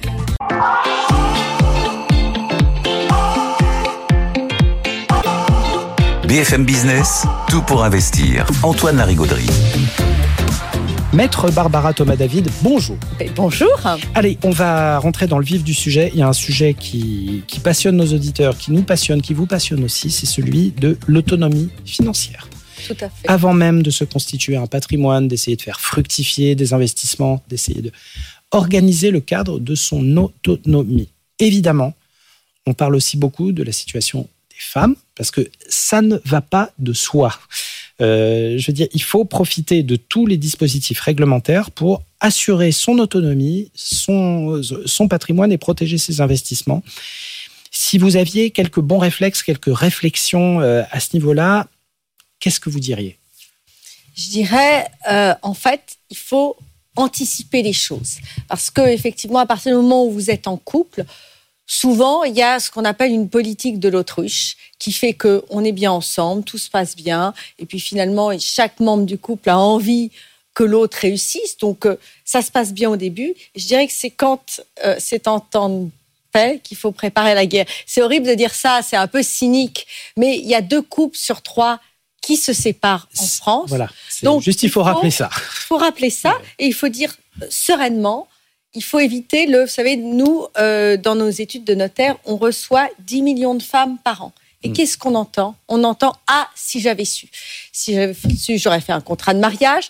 B F M Business, tout pour investir. Antoine Larigauderie. Maître Barbara Thomas-David, bonjour. Bonjour. Allez, on va rentrer dans le vif du sujet. Il y a un sujet qui, qui passionne nos auditeurs, qui nous passionne, qui vous passionne aussi, c'est celui de l'autonomie financière. Tout à fait. Avant même de se constituer un patrimoine, d'essayer de faire fructifier des investissements, d'essayer de organiser le cadre de son autonomie. Évidemment, on parle aussi beaucoup de la situation des femmes, parce que ça ne va pas de soi. Euh, je veux dire, il faut profiter de tous les dispositifs réglementaires pour assurer son autonomie, son, son patrimoine et protéger ses investissements. Si vous aviez quelques bons réflexes, quelques réflexions euh, à ce niveau-là, qu'est-ce que vous diriez ? Je dirais, euh, en fait, il faut anticiper les choses. Parce que, effectivement, à partir du moment où vous êtes en couple, souvent, il y a ce qu'on appelle une politique de l'autruche qui fait qu'on est bien ensemble, tout se passe bien, et puis finalement, chaque membre du couple a envie que l'autre réussisse. Donc, euh, ça se passe bien au début. Et je dirais que c'est quand euh, c'est en temps de paix qu'il faut préparer la guerre. C'est horrible de dire ça, c'est un peu cynique, mais il y a deux couples sur trois qui se séparent en France. Voilà. Donc, juste, il faut, il faut rappeler ça. Il faut rappeler ça ouais. Et il faut dire euh, sereinement, il faut éviter le... Vous savez, nous, euh, dans nos études de notaire, on reçoit dix millions de femmes par an. Et mmh. qu'est-ce qu'on entend ? On entend « Ah, si j'avais su. Si j'avais su, j'aurais fait un contrat de mariage.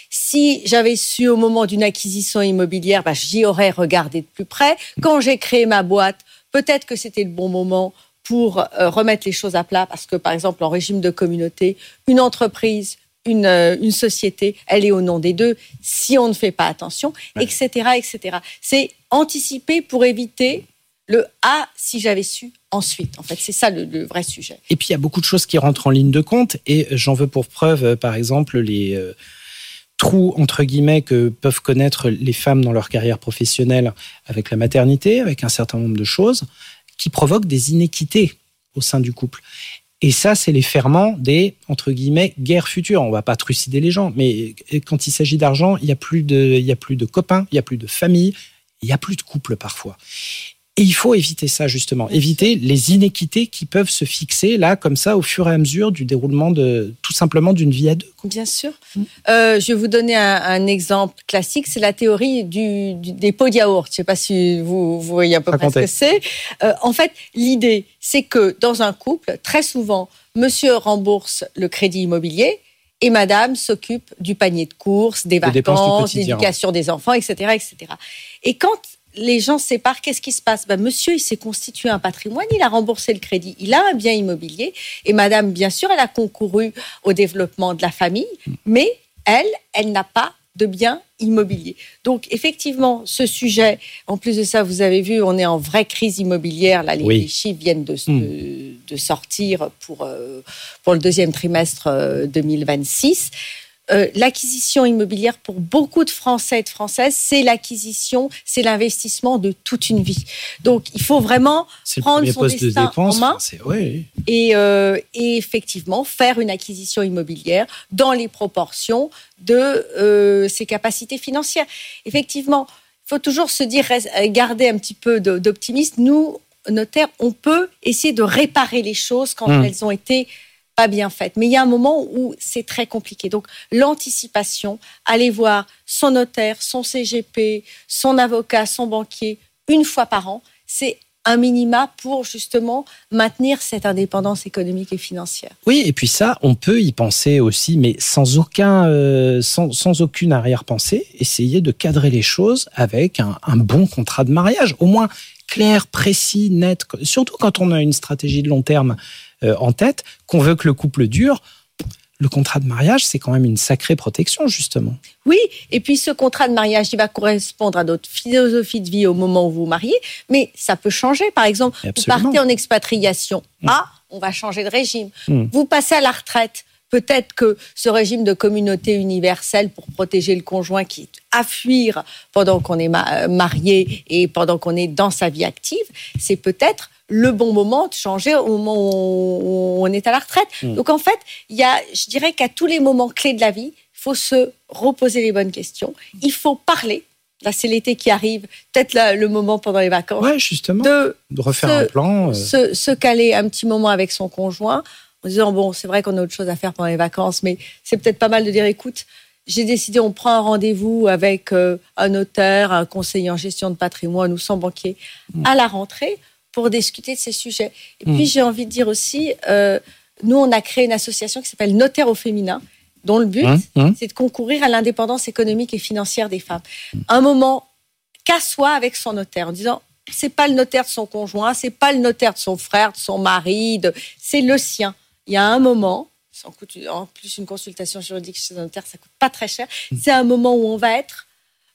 Si j'avais su au moment d'une acquisition immobilière, bah, j'y aurais regardé de plus près. Quand j'ai créé ma boîte, peut-être que c'était le bon moment pour euh, remettre les choses à plat. Parce que, par exemple, en régime de communauté, une entreprise, une, euh, une société, elle est au nom des deux. Si on ne fait pas attention, ouais. et cetera, et cetera. C'est anticiper pour éviter le « Ah, si j'avais su ». Ensuite, en fait, c'est ça le, le vrai sujet. Et puis, il y a beaucoup de choses qui rentrent en ligne de compte. Et j'en veux pour preuve, euh, par exemple, les euh, trous, entre guillemets, que peuvent connaître les femmes dans leur carrière professionnelle avec la maternité, avec un certain nombre de choses, qui provoquent des inéquités au sein du couple. Et ça, c'est les ferments des, entre guillemets, guerres futures. On ne va pas trucider les gens, mais quand il s'agit d'argent, il n'y a plus de, il y a plus de copains, il n'y a plus de famille, il n'y a plus de couple parfois. Et il faut éviter ça, justement. Éviter les inéquités qui peuvent se fixer, là, comme ça, au fur et à mesure du déroulement de, tout simplement, d'une vie à deux. Bien sûr. Mmh. Euh, je vais vous donner un, un exemple classique. C'est la théorie du, du, des pots de yaourt. Je ne sais pas si vous, vous voyez à peu près ce que c'est. Euh, en fait, l'idée, c'est que dans un couple, très souvent, monsieur rembourse le crédit immobilier et madame s'occupe du panier de courses, des Les vacances, de l'éducation des enfants, et cetera, et cetera. Et quand les gens se séparent, qu'est-ce qui se passe ? Ben, monsieur, il s'est constitué un patrimoine, il a remboursé le crédit, il a un bien immobilier. Et madame, bien sûr, elle a concouru au développement de la famille, mais elle, elle n'a pas de bien immobilier. Donc, effectivement, ce sujet, en plus de ça, vous avez vu, on est en vraie crise immobilière. Là, les, oui. les chiffres viennent de, mmh. de, de sortir pour, euh, pour le deuxième trimestre euh, deux mille vingt-six. Euh, l'acquisition immobilière pour beaucoup de Français et de Françaises, c'est l'acquisition, c'est l'investissement de toute une vie. Donc, il faut vraiment c'est prendre son poste destin de dépense, en main c'est, oui. et, euh, et effectivement faire une acquisition immobilière dans les proportions de euh, ses capacités financières. Effectivement, il faut toujours se dire, garder un petit peu d'optimisme. Nous, notaires, on peut essayer de réparer les choses quand mmh. elles ont été pas bien faite. Mais il y a un moment où c'est très compliqué. Donc, l'anticipation, aller voir son notaire, son C G P, son avocat, son banquier, une fois par an, c'est un minima pour justement maintenir cette indépendance économique et financière. Oui, et puis ça, on peut y penser aussi, mais sans aucun, euh, sans, sans aucune arrière-pensée, essayer de cadrer les choses avec un, un bon contrat de mariage, au moins clair, précis, net, surtout quand on a une stratégie de long terme euh, en tête, qu'on veut que le couple dure. Le contrat de mariage, c'est quand même une sacrée protection, justement. Oui, et puis ce contrat de mariage, il va correspondre à notre philosophie de vie au moment où vous vous mariez, mais ça peut changer. Par exemple, Absolument. Vous partez en expatriation. Mmh. Ah, on va changer de régime. Mmh. Vous passez à la retraite. Peut-être que ce régime de communauté universelle pour protéger le conjoint qui est à fuir pendant qu'on est marié et pendant qu'on est dans sa vie active, c'est peut-être le bon moment de changer au moment où on est à la retraite. Mmh. Donc en fait, il y a, je dirais qu'à tous les moments clés de la vie, il faut se reposer les bonnes questions. Il faut parler. Là, c'est l'été qui arrive, peut-être là, le moment pendant les vacances. Ouais, justement. De, de refaire se, un plan. Euh... Se, se caler un petit moment avec son conjoint en disant, bon, c'est vrai qu'on a autre chose à faire pendant les vacances, mais c'est peut-être pas mal de dire, écoute, j'ai décidé, on prend un rendez-vous avec euh, un notaire, un conseiller en gestion de patrimoine ou son banquier mmh. à la rentrée pour discuter de ces sujets. Et mmh. puis, j'ai envie de dire aussi, euh, nous, on a créé une association qui s'appelle Notaire au féminin, dont le but, mmh. Mmh. c'est de concourir à l'indépendance économique et financière des femmes. Mmh. Un moment qu'asseoir avec son notaire en disant, c'est pas le notaire de son conjoint, c'est pas le notaire de son frère, de son mari, de... c'est le sien. Il y a un moment, ça coûte en plus une consultation juridique chez un notaire, ça coûte pas très cher. C'est un moment où on va être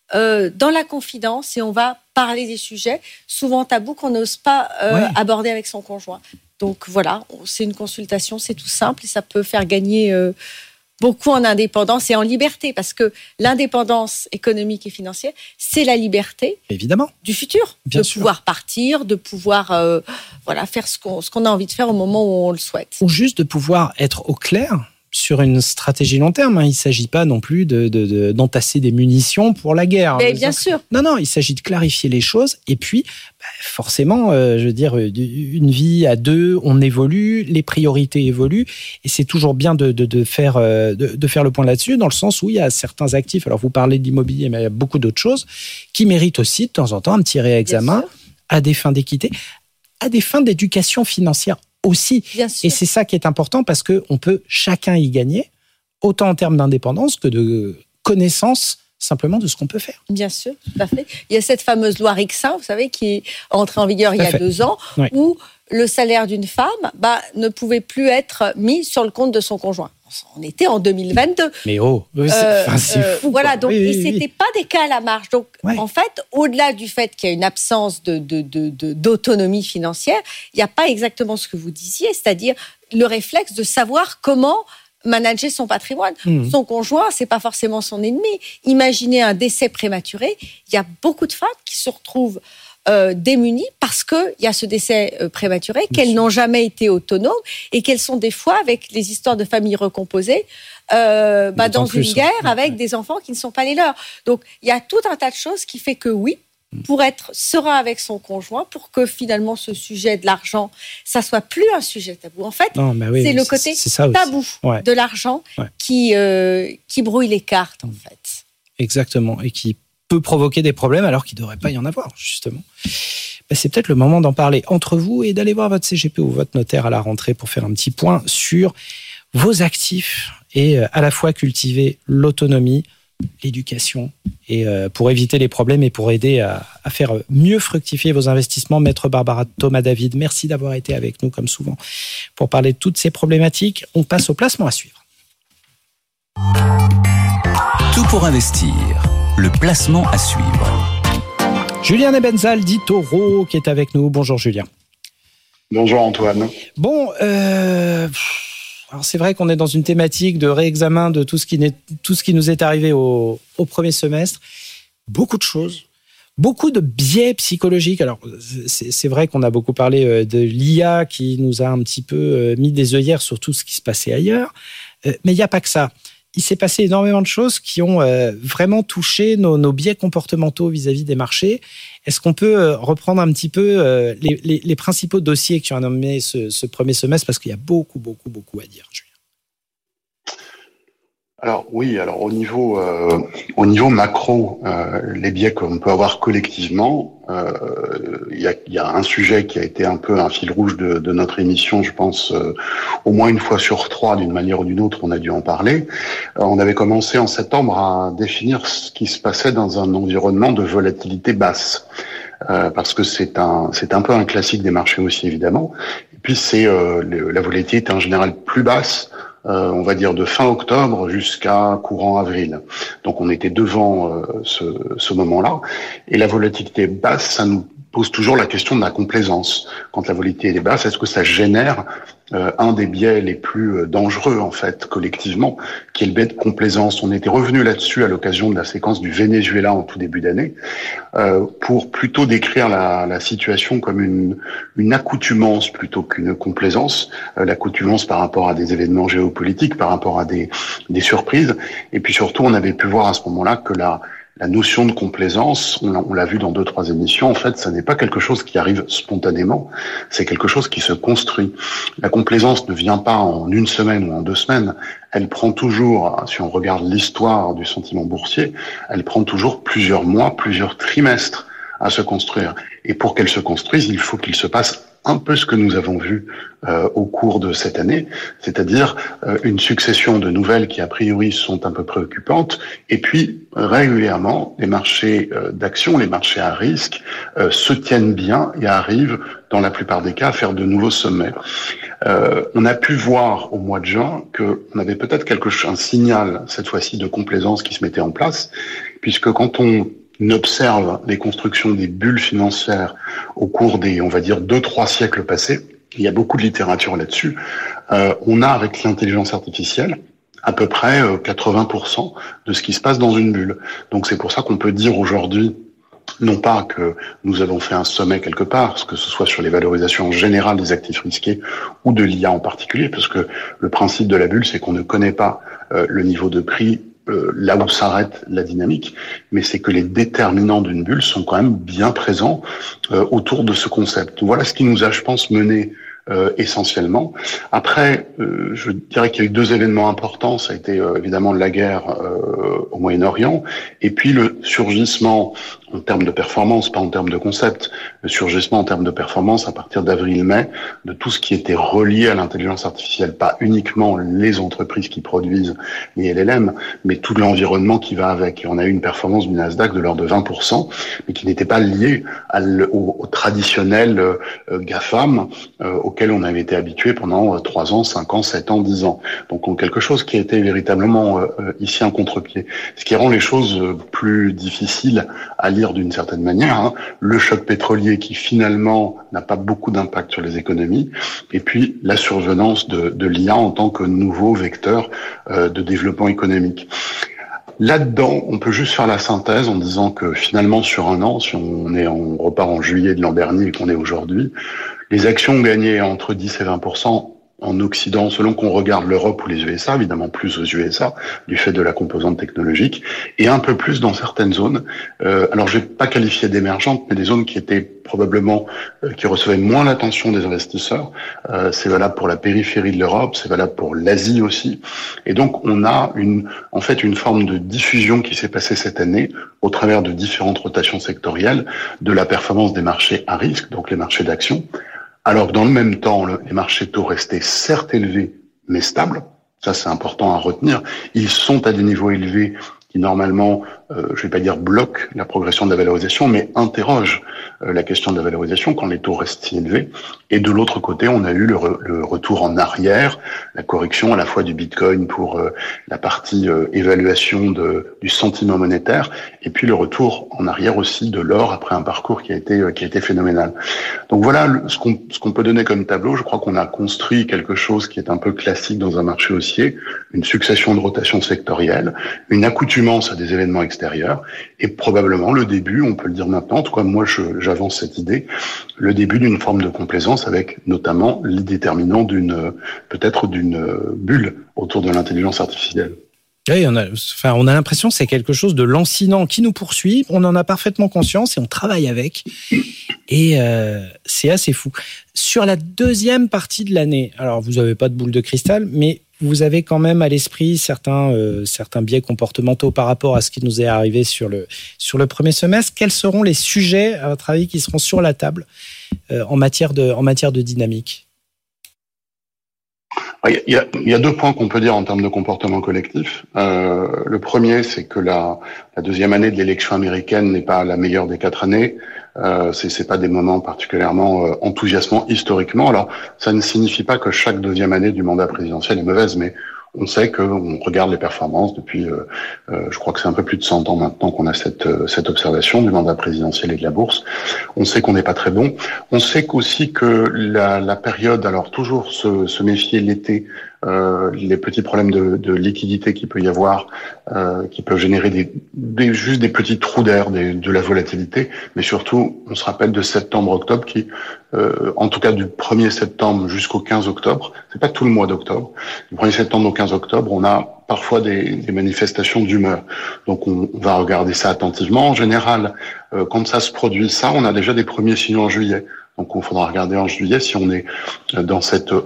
euh, dans la confidence et on va parler des sujets souvent tabous qu'on n'ose pas euh, ouais. aborder avec son conjoint. Donc voilà, c'est une consultation, c'est tout simple et ça peut faire gagner euh, beaucoup en indépendance et en liberté, parce que l'indépendance économique et financière, c'est la liberté, évidemment, du futur, bien de sûr. pouvoir partir, de pouvoir euh, voilà, faire ce qu'on, ce qu'on a envie de faire au moment où on le souhaite. Ou juste de pouvoir être au clair sur une stratégie long terme. Il ne s'agit pas non plus de, de, de, d'entasser des munitions pour la guerre. Mais bien sûr. Non, non, il s'agit de clarifier les choses. Et puis, bah, forcément, euh, je veux dire, une vie à deux, on évolue, les priorités évoluent. Et c'est toujours bien de, de, de, faire, de, de faire le point là-dessus, dans le sens où il y a certains actifs, alors vous parlez de l'immobilier, mais il y a beaucoup d'autres choses, qui méritent aussi de temps en temps un petit réexamen à des fins d'équité, à des fins d'éducation financière aussi. Et c'est ça qui est important, parce qu'on peut chacun y gagner, autant en termes d'indépendance que de connaissance simplement de ce qu'on peut faire. Bien sûr, tout à fait. Il y a cette fameuse loi Rixain, vous savez, qui est entrée en vigueur il y a fait. deux ans, oui. où le salaire d'une femme bah, ne pouvait plus être mis sur le compte de son conjoint. On était en deux mille vingt-deux. Mais oh, c'est, euh, enfin, c'est euh, fou. Voilà, quoi. donc, oui, et oui, c'était oui. pas des cas à la marge. Donc, ouais. en fait, au-delà du fait qu'il y a une absence de, de, de, de, d'autonomie financière, il n'y a pas exactement ce que vous disiez, c'est-à-dire le réflexe de savoir comment manager son patrimoine. Mmh. Son conjoint, c'est pas forcément son ennemi. Imaginez un décès prématuré. Il y a beaucoup de femmes qui se retrouvent Euh, démunies parce qu'il y a ce décès euh, prématuré, Bien qu'elles sûr. n'ont jamais été autonomes et qu'elles sont des fois, avec les histoires de familles recomposées, euh, bah, dans plus, une guerre hein. avec ouais. des enfants qui ne sont pas les leurs. Donc, il y a tout un tas de choses qui fait que oui, pour être serein avec son conjoint, pour que finalement ce sujet de l'argent, ça soit plus un sujet tabou. En fait, non, mais oui, c'est mais le c'est, côté c'est tabou ouais. de l'argent ouais. qui, euh, qui brouille les cartes, en fait. Exactement, et qui peut provoquer des problèmes alors qu'il ne devrait pas y en avoir, justement. Ben, c'est peut-être le moment d'en parler entre vous et d'aller voir votre C G P ou votre notaire à la rentrée pour faire un petit point sur vos actifs et à la fois cultiver l'autonomie, l'éducation, et pour éviter les problèmes et pour aider à, à faire mieux fructifier vos investissements. Maître Barbara Thomas David, merci d'avoir été avec nous comme souvent pour parler de toutes ces problématiques. On passe au placement à suivre. Tout pour investir. Le placement à suivre. Julien Nebenzal dit Taureau qui est avec nous. Bonjour Julien. Bonjour Antoine. Bon, euh, alors c'est vrai qu'on est dans une thématique de réexamen de tout ce qui, n'est, tout ce qui nous est arrivé au, au premier semestre. Beaucoup de choses, beaucoup de biais psychologiques. Alors c'est, c'est vrai qu'on a beaucoup parlé de l'I A qui nous a un petit peu mis des œillères sur tout ce qui se passait ailleurs. Mais il n'y a pas que ça. Il s'est passé énormément de choses qui ont euh, vraiment touché nos, nos biais comportementaux vis-à-vis des marchés. Est-ce qu'on peut euh, reprendre un petit peu euh, les, les, les principaux dossiers qui ont nommé ce, ce premier semestre, parce qu'il y a beaucoup, beaucoup, beaucoup à dire, Julien. Alors oui, alors au niveau euh, au niveau macro, euh, les biais qu'on peut avoir collectivement, euh, il y a, y a un sujet qui a été un peu un fil rouge de, de notre émission, je pense, euh, au moins une fois sur trois, d'une manière ou d'une autre, on a dû en parler. Euh, on avait commencé en septembre à définir ce qui se passait dans un environnement de volatilité basse. Euh, parce que c'est un c'est un peu un classique des marchés aussi, évidemment. Et puis c'est euh, le, la volatilité en général plus basse, euh, on va dire de fin octobre jusqu'à courant avril. Donc on était devant euh, ce, ce moment-là. Et la volatilité basse, ça nous pose toujours la question de la complaisance. Quand la volatilité est basse, est-ce que ça génère euh, un des biais les plus dangereux, en fait, collectivement, qui est le biais de complaisance? On était revenu là-dessus à l'occasion de la séquence du Venezuela en tout début d'année, euh, pour plutôt décrire la, la situation comme une, une accoutumance plutôt qu'une complaisance. Euh, l'accoutumance par rapport à des événements géopolitiques, par rapport à des, des surprises. Et puis surtout, on avait pu voir à ce moment-là que la La notion de complaisance, on l'a, on l'a vu dans deux, trois émissions, en fait, ça n'est pas quelque chose qui arrive spontanément, c'est quelque chose qui se construit. La complaisance ne vient pas en une semaine ou en deux semaines, elle prend toujours, si on regarde l'histoire du sentiment boursier, elle prend toujours plusieurs mois, plusieurs trimestres à se construire. Et pour qu'elle se construise, il faut qu'il se passe un peu ce que nous avons vu euh, au cours de cette année, c'est-à-dire euh, une succession de nouvelles qui a priori sont un peu préoccupantes, et puis régulièrement les marchés euh, d'actions, les marchés à risque euh, se tiennent bien et arrivent dans la plupart des cas à faire de nouveaux sommets. Euh, on a pu voir au mois de juin qu'on avait peut-être quelque chose, un signal cette fois-ci de complaisance qui se mettait en place, puisque quand on observe les constructions des bulles financières au cours des, on va dire, deux, trois siècles passés, il y a beaucoup de littérature là-dessus, euh, on a avec l'intelligence artificielle à peu près euh, quatre-vingts pour cent de ce qui se passe dans une bulle. Donc c'est pour ça qu'on peut dire aujourd'hui, non pas que nous avons fait un sommet quelque part, que ce soit sur les valorisations générales des actifs risqués ou de l'I A en particulier, parce que le principe de la bulle, c'est qu'on ne connaît pas euh, le niveau de prix euh, là où s'arrête la dynamique, mais c'est que les déterminants d'une bulle sont quand même bien présents euh, autour de ce concept. Voilà ce qui nous a, je pense, mené Euh, essentiellement. Après, euh, je dirais qu'il y a eu deux événements importants. Ça a été euh, évidemment la guerre euh, au Moyen-Orient, et puis le surgissement en termes de performance, pas en termes de concept, le surgissement en termes de performance à partir d'avril-mai de tout ce qui était relié à l'intelligence artificielle, pas uniquement les entreprises qui produisent les L L M, mais tout l'environnement qui va avec. Et on a eu une performance du Nasdaq de l'ordre de vingt pour cent, mais qui n'était pas liée à le, au, au traditionnel euh, GAFAM, euh, auquel on avait été habitué pendant euh, trois ans, cinq ans, sept ans, dix ans. Donc quelque chose qui a été véritablement euh, ici un contre-pied. Ce qui rend les choses euh, plus difficiles à lire d'une certaine manière, hein. Le choc pétrolier qui finalement n'a pas beaucoup d'impact sur les économies, et puis la survenance de, de l'I A en tant que nouveau vecteur euh, de développement économique. Là-dedans, on peut juste faire la synthèse en disant que finalement sur un an, si on est on repart en juillet de l'an dernier et qu'on est aujourd'hui, les actions ont gagné entre dix et vingt pour cent en Occident, selon qu'on regarde l'Europe ou les U S A, évidemment plus aux U S A, du fait de la composante technologique, et un peu plus dans certaines zones. Euh, alors, je vais pas qualifier d'émergentes, mais des zones qui étaient probablement, euh, qui recevaient moins l'attention des investisseurs. Euh, c'est valable pour la périphérie de l'Europe, c'est valable pour l'Asie aussi. Et donc, on a une, en fait, une forme de diffusion qui s'est passée cette année au travers de différentes rotations sectorielles de la performance des marchés à risque, donc les marchés d'actions. Alors que dans le même temps, le, les marchés taux restaient certes élevés, mais stables. Ça, c'est important à retenir. Ils sont à des niveaux élevés qui, normalement, euh, je vais pas dire bloquent la progression de la valorisation, mais interrogent euh, la question de la valorisation quand les taux restent si élevés. Et de l'autre côté, on a eu le, re, le retour en arrière, la correction à la fois du Bitcoin pour euh, la partie euh, évaluation de, du sentiment monétaire, et puis le retour en arrière aussi de l'or après un parcours qui a été euh, qui a été phénoménal. Donc voilà le, ce qu'on ce qu'on peut donner comme tableau. Je crois qu'on a construit quelque chose qui est un peu classique dans un marché haussier, une succession de rotations sectorielles, une accoutumance à des événements extérieurs, et probablement le début, on peut le dire maintenant, en tout cas moi je, j'avance cette idée, le début d'une forme de complaisance avec notamment les déterminants d'une, peut-être d'une bulle autour de l'intelligence artificielle. Oui, on a, enfin, on a l'impression que c'est quelque chose de lancinant qui nous poursuit. On en a parfaitement conscience et on travaille avec. Et euh, c'est assez fou. Sur la deuxième partie de l'année, alors vous n'avez pas de boule de cristal, mais vous avez quand même à l'esprit certains, euh, certains biais comportementaux par rapport à ce qui nous est arrivé sur le, sur le premier semestre. Quels seront les sujets, à votre avis, qui seront sur la table euh, en matière de, en matière de dynamique ? Il y, a, il y a deux points qu'on peut dire en termes de comportement collectif. Euh, le premier, c'est que la, la deuxième année de l'élection américaine n'est pas la meilleure des quatre années. Euh, c'est, c'est pas des moments particulièrement euh, enthousiasmants historiquement. Alors, ça ne signifie pas que chaque deuxième année du mandat présidentiel est mauvaise, mais on sait qu'on regarde les performances depuis, euh, euh, je crois que c'est un peu plus de cent ans maintenant qu'on a cette, euh, cette observation du mandat présidentiel et de la bourse. On sait qu'on n'est pas très bon. On sait qu'aussi que la, la période, alors toujours se, se méfier l'été, euh, les petits problèmes de, de liquidité qu'il peut y avoir, euh, qui peuvent générer des, des, juste des petits trous d'air, des, de la volatilité, mais surtout, on se rappelle de septembre-octobre qui, euh, en tout cas du premier septembre jusqu'au quinze octobre, c'est pas tout le mois d'octobre, du premier septembre au quinze octobre, on a parfois des, des manifestations d'humeur. Donc on, on va regarder ça attentivement. En général, euh, quand ça se produit, ça, on a déjà des premiers signaux en juillet. Donc il faudra regarder en juillet si on est dans cette... Je,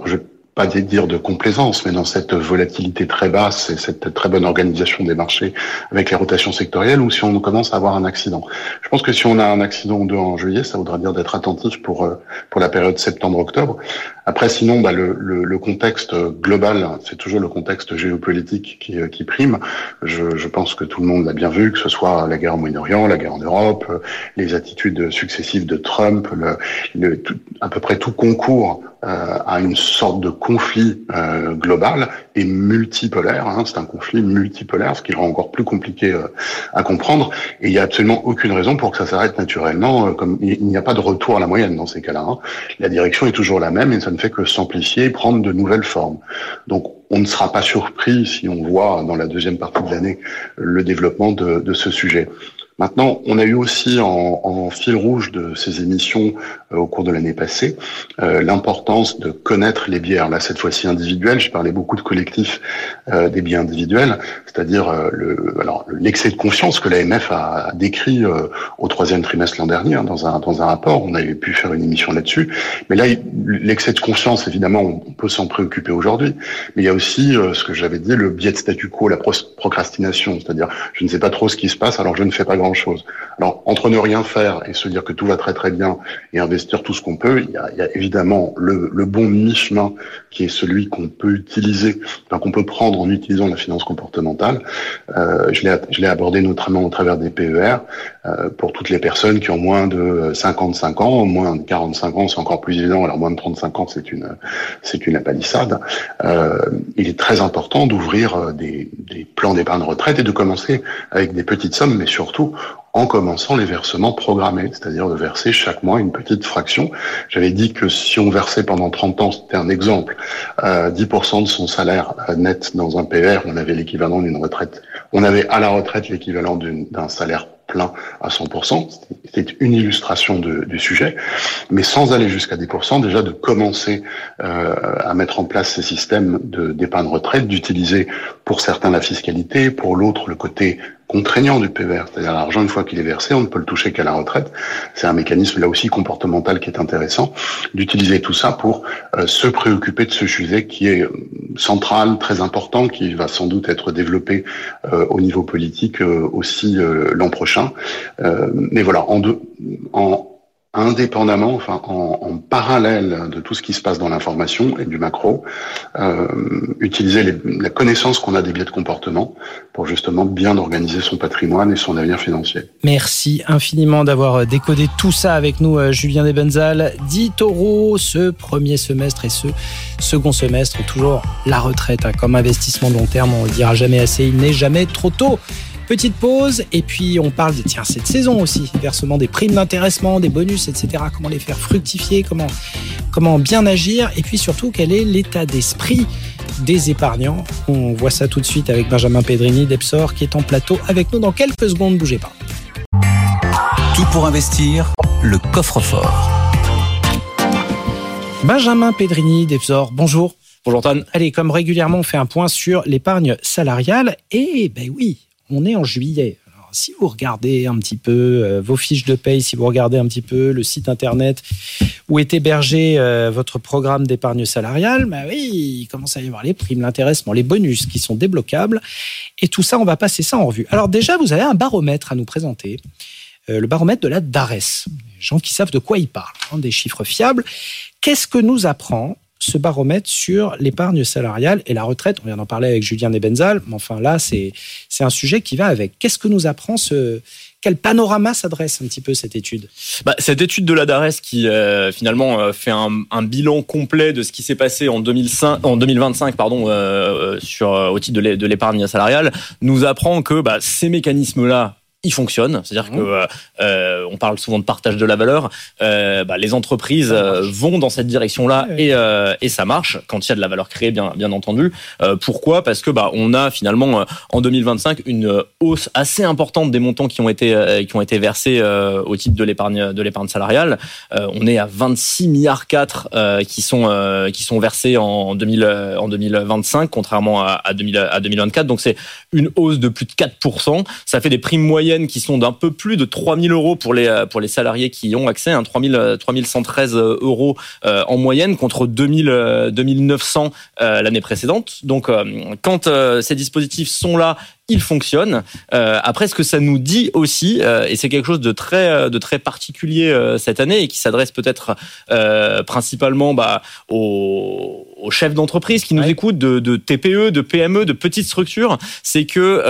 pas dire de complaisance, mais dans cette volatilité très basse et cette très bonne organisation des marchés avec les rotations sectorielles, ou si on commence à avoir un accident. Je pense que si on a un accident ou deux en juillet, ça voudra dire d'être attentif pour pour la période septembre-octobre. Après, sinon, bah, le, le, le contexte global, c'est toujours le contexte géopolitique qui, qui prime. Je, je pense que tout le monde l'a bien vu, que ce soit la guerre au Moyen-Orient, la guerre en Europe, les attitudes successives de Trump, le, le, tout, à peu près tout concourt euh, à une sorte de conflit euh, global et multipolaire. Hein, c'est un conflit multipolaire, ce qui le rend encore plus compliqué euh, à comprendre. Et il n'y a absolument aucune raison pour que ça s'arrête naturellement. Euh, comme il n'y a pas de retour à la moyenne dans ces cas-là. Hein. La direction est toujours la même et ça ne fait que s'amplifier et prendre de nouvelles formes. Donc, on ne sera pas surpris si on voit dans la deuxième partie de l'année le développement de, de ce sujet. Maintenant, on a eu aussi en, en fil rouge de ces émissions euh, au cours de l'année passée euh, l'importance de connaître les biais. Là, cette fois-ci individuelles. Je parlais beaucoup de collectifs euh, des biais individuels, c'est-à-dire euh, le, alors l'excès de confiance que l'A M F a, a décrit euh, au troisième trimestre l'an dernier hein, dans un dans un rapport. On avait pu faire une émission là-dessus. Mais là, l'excès de confiance, évidemment, on peut s'en préoccuper aujourd'hui. Mais il y a aussi euh, ce que j'avais dit, le biais de statu quo, la procrastination, c'est-à-dire je ne sais pas trop ce qui se passe, alors je ne fais pas grand chose. Alors, entre ne rien faire et se dire que tout va très très bien et investir tout ce qu'on peut, il y a, il y a évidemment le, le bon mi-chemin qui est celui qu'on peut utiliser, enfin, qu'on peut prendre en utilisant la finance comportementale. Euh, je l'ai, je l'ai abordé notamment au travers des P E R euh, pour toutes les personnes qui ont moins de cinquante-cinq ans, moins de quarante-cinq ans, c'est encore plus évident. Alors moins de trente-cinq ans, c'est une c'est une palissade. Euh, il est très important d'ouvrir des, des plans d'épargne retraite et de commencer avec des petites sommes, mais surtout en commençant les versements programmés, c'est-à-dire de verser chaque mois une petite fraction. J'avais dit que si on versait pendant trente ans, c'était un exemple, euh, dix pour cent de son salaire net dans un P E R, on avait l'équivalent d'une retraite. On avait à la retraite l'équivalent d'une, d'un salaire plein à cent pour cent. C'est une illustration de, du sujet, mais sans aller jusqu'à dix pour cent, déjà de commencer euh, à mettre en place ces systèmes de, d'épargne retraite, d'utiliser pour certains la fiscalité, pour l'autre le côté contraignant du P E R, c'est-à-dire l'argent, une fois qu'il est versé, on ne peut le toucher qu'à la retraite. C'est un mécanisme là aussi comportemental qui est intéressant, d'utiliser tout ça pour euh, se préoccuper de ce sujet qui est central, très important, qui va sans doute être développé euh, au niveau politique euh, aussi euh, l'an prochain. Euh, mais voilà, en deux, en indépendamment, enfin en, en parallèle de tout ce qui se passe dans l'information et du macro, euh, utiliser les, la connaissance qu'on a des biais de comportement pour justement bien organiser son patrimoine et son avenir financier. Merci infiniment d'avoir décodé tout ça avec nous, Julien Debenzal. Dit Taureau, ce premier semestre et ce second semestre, toujours la retraite hein, comme investissement de long terme, on ne le dira jamais assez, il n'est jamais trop tôt. Petite pause et puis on parle de tiens cette saison aussi, versement des primes d'intéressement, des bonus, et cetera. Comment les faire fructifier, comment comment bien agir et puis surtout quel est l'état d'esprit des épargnants. On voit ça tout de suite avec Benjamin Pedrini d'Epsor qui est en plateau avec nous dans quelques secondes. Bougez pas. Tout pour investir, le coffre-fort. Benjamin Pedrini d'Epsor, bonjour. Bonjour Antoine. Allez, comme régulièrement on fait un point sur l'épargne salariale et ben oui. On est en juillet. Alors, si vous regardez un petit peu euh, vos fiches de paye, si vous regardez un petit peu le site internet où est hébergé euh, votre programme d'épargne salariale, bah oui, il commence à y avoir les primes, l'intéressement, les bonus qui sont débloquables. Et tout ça, on va passer ça en revue. Alors déjà, vous avez un baromètre à nous présenter. Euh, le baromètre de la DARES. Les gens qui savent de quoi ils parlent, hein, des chiffres fiables. Qu'est-ce que nous apprend ce baromètre sur l'épargne salariale et la retraite? On vient d'en parler avec Julien Debenzal, mais enfin là, c'est, c'est un sujet qui va avec. Qu'est-ce que nous apprend ce... Quel panorama s'adresse un petit peu cette étude? Bah, cette étude de la DARES qui euh, finalement euh, fait un, un bilan complet de ce qui s'est passé en, deux mille cinq, en deux mille vingt-cinq pardon, euh, sur, euh, au titre de l'épargne salariale nous apprend que bah, ces mécanismes-là, ils fonctionnent, c'est-à-dire mmh. que euh, on parle souvent de partage de la valeur. Euh, bah, les entreprises euh, vont dans cette direction-là ouais. et, euh, et ça marche quand il y a de la valeur créée, bien bien entendu. Euh, pourquoi ? Parce que bah on a finalement euh, en deux mille vingt-cinq une hausse assez importante des montants qui ont été euh, qui ont été versés euh, au titre de l'épargne de l'épargne salariale. Euh, on est à vingt-six milliards quatre euh, qui sont euh, qui sont versés en deux mille en deux mille vingt-cinq, contrairement à, à deux mille à deux mille vingt-quatre. Donc c'est une hausse de plus de quatre pour cent. Ça fait des primes moyennes moyenne qui sont d'un peu plus de trois mille euros pour les pour les salariés qui y ont accès, hein, trois mille trois mille cent treize euros euh, en moyenne contre deux mille deux mille neuf cents euh, l'année précédente. Donc euh, quand euh, ces dispositifs sont là, il fonctionne. Euh, après, ce que ça nous dit aussi, euh, et c'est quelque chose de très, de très particulier euh, cette année et qui s'adresse peut-être euh, principalement bah, aux, aux chefs d'entreprise qui nous ouais. écoutent, de, de T P E, de P M E, de petites structures, c'est que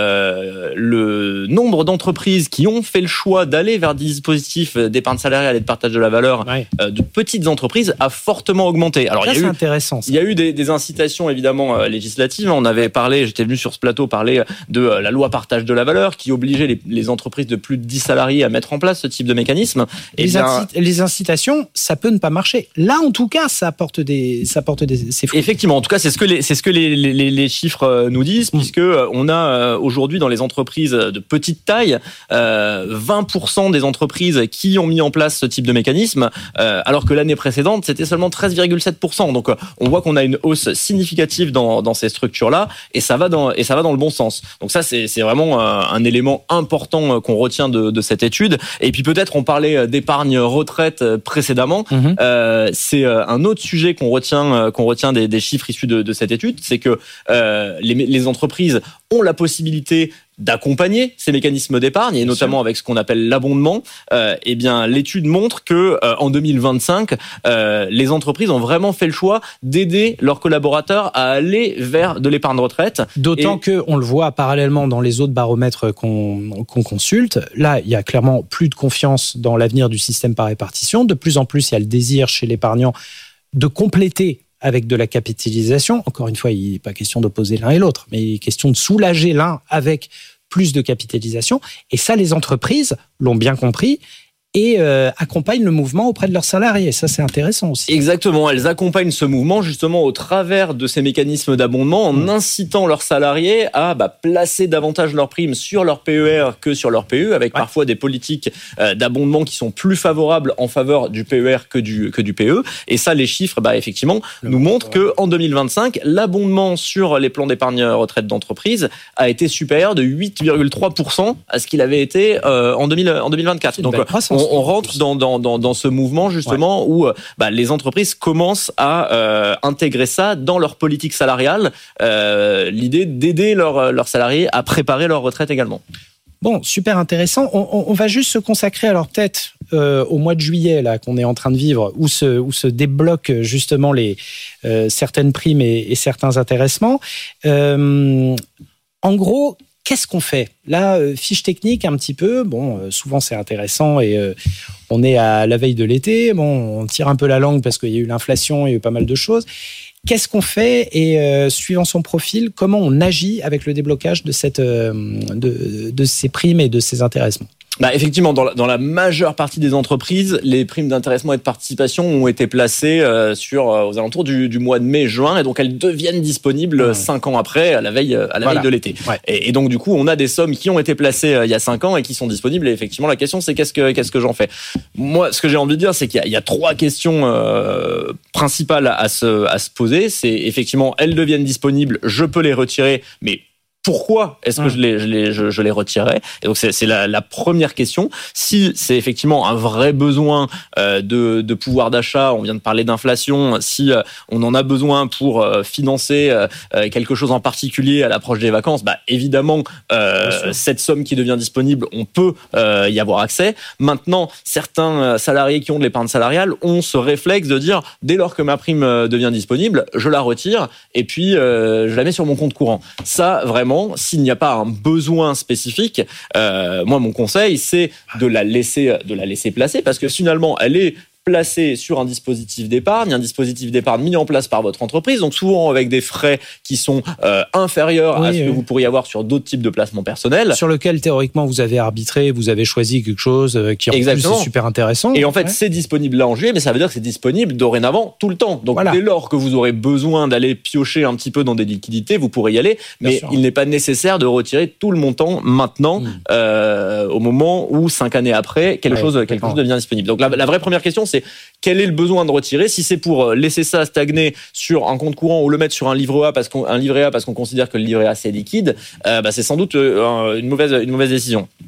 euh, le nombre d'entreprises qui ont fait le choix d'aller vers des dispositifs d'épargne salariale et de partage de la valeur ouais. euh, de petites entreprises a fortement augmenté. Alors, ça, il y a c'est eu, intéressant. Ça. Il y a eu des, des incitations évidemment euh, législatives. On avait parlé, j'étais venu sur ce plateau parler de la loi partage de la valeur qui obligeait les, les entreprises de plus de dix salariés à mettre en place ce type de mécanisme. Et les, bien, incit- les incitations, ça peut ne pas marcher. Là, en tout cas, ça apporte des, ça apporte des, ses fruits. Effectivement, en tout cas, c'est ce que les, c'est ce que les, les, les chiffres nous disent, mmh. puisque on a aujourd'hui dans les entreprises de petite taille, euh, vingt pour cent des entreprises qui ont mis en place ce type de mécanisme, euh, alors que l'année précédente, c'était seulement treize virgule sept pour cent. Donc, on voit qu'on a une hausse significative dans, dans ces structures-là, et ça va dans, et ça va dans le bon sens. Donc ça, c'est, c'est vraiment un élément important qu'on retient de, de cette étude. Et puis peut-être, on parlait d'épargne retraite précédemment. Mmh. Euh, c'est un autre sujet qu'on retient, qu'on retient des, des chiffres issus de, de cette étude, c'est que euh, les, les entreprises ont la possibilité d'accompagner ces mécanismes d'épargne et notamment avec ce qu'on appelle l'abondement. Euh, eh bien, l'étude montre que euh, en deux mille vingt-cinq, euh, les entreprises ont vraiment fait le choix d'aider leurs collaborateurs à aller vers de l'épargne retraite. D'autant et... que on le voit parallèlement dans les autres baromètres qu'on, qu'on consulte. Là, il y a clairement plus de confiance dans l'avenir du système par répartition. De plus en plus, il y a le désir chez l'épargnant de compléter avec de la capitalisation. Encore une fois, il n'est pas question d'opposer l'un et l'autre, mais il est question de soulager l'un avec plus de capitalisation. Et ça, les entreprises l'ont bien compris et euh, accompagnent le mouvement auprès de leurs salariés. Ça, c'est intéressant aussi. Exactement. Elles accompagnent ce mouvement justement au travers de ces mécanismes d'abondement en mmh. incitant leurs salariés à bah, placer davantage leurs primes sur leur P E R que sur leur P E, avec ouais. parfois des politiques euh, d'abondement qui sont plus favorables en faveur du P E R que du, que du P E. Et ça, les chiffres, bah, effectivement, le nous montrent ouais. qu'en deux mille vingt-cinq, l'abondement sur les plans d'épargne retraite d'entreprise a été supérieur de huit virgule trois pour cent à ce qu'il avait été euh, en, deux mille, en deux mille vingt-quatre. Donc, on, on rentre dans, dans, dans, dans ce mouvement justement ouais. où bah, les entreprises commencent à euh, intégrer ça dans leur politique salariale, euh, l'idée d'aider leurs leurs salariés à préparer leur retraite également. Bon, super intéressant. On, on, on va juste se consacrer alors peut-être euh, au mois de juillet là qu'on est en train de vivre, où se, où se débloquent justement les euh, certaines primes et, et certains intéressements. Euh, en gros, qu'est-ce qu'on fait ? Là, euh, fiche technique un petit peu. Bon, euh, souvent c'est intéressant et euh, on est à la veille de l'été. Bon, on tire un peu la langue parce qu'il y a eu l'inflation, il y a eu pas mal de choses. Qu'est-ce qu'on fait et euh, suivant son profil, comment on agit avec le déblocage de cette, euh, de, de ces primes et de ces intéressements ? Bah effectivement, dans la, dans la majeure partie des entreprises, les primes d'intéressement et de participation ont été placées euh, sur euh, aux alentours du, du mois de mai-juin, et donc elles deviennent disponibles ouais. cinq ans après, à la veille, à la voilà. veille de l'été. Ouais. Et, et donc du coup, on a des sommes qui ont été placées euh, il y a cinq ans et qui sont disponibles. Et effectivement, la question c'est qu'est-ce que qu'est-ce que j'en fais ? Moi, ce que j'ai envie de dire, c'est qu'il y a, il y a trois questions euh, principales à se à se poser. C'est effectivement, elles deviennent disponibles, je peux les retirer, mais pourquoi est-ce que je les, je les, je, je les retirerais ? Et donc c'est, c'est la, la première question. Si c'est effectivement un vrai besoin euh, de, de pouvoir d'achat, on vient de parler d'inflation, si euh, on en a besoin pour euh, financer euh, quelque chose en particulier à l'approche des vacances, bah évidemment euh, cette somme qui devient disponible, on peut euh, y avoir accès. Maintenant, certains salariés qui ont de l'épargne salariale ont ce réflexe de dire dès lors que ma prime devient disponible, je la retire et puis euh, je la mets sur mon compte courant. Ça vraiment, s'il n'y a pas un besoin spécifique, euh, moi mon conseil c'est de la laisser, de la laisser placer, parce que finalement elle est placé sur un dispositif d'épargne, un dispositif d'épargne mis en place par votre entreprise, donc souvent avec des frais qui sont euh, inférieurs oui, à ce oui. que vous pourriez avoir sur d'autres types de placements personnels. Sur lequel, théoriquement, vous avez arbitré, vous avez choisi quelque chose qui, en Exactement. plus, est super intéressant. Et en fait, ouais. c'est disponible là en juillet, mais ça veut dire que c'est disponible dorénavant tout le temps. Donc, voilà. dès lors que vous aurez besoin d'aller piocher un petit peu dans des liquidités, vous pourrez y aller, Bien mais sûr. il n'est pas nécessaire de retirer tout le montant maintenant, mmh. euh, au moment où, cinq années après, quelque, ouais, chose, quelque chose devient disponible. Donc, la, la vraie première question, c'est quel est le besoin de retirer ? Si c'est pour laisser ça stagner sur un compte courant ou le mettre sur un livret A parce qu'on, un livret A parce qu'on considère que le livret A c'est liquide, euh, bah c'est sans doute une mauvaise, une mauvaise décision.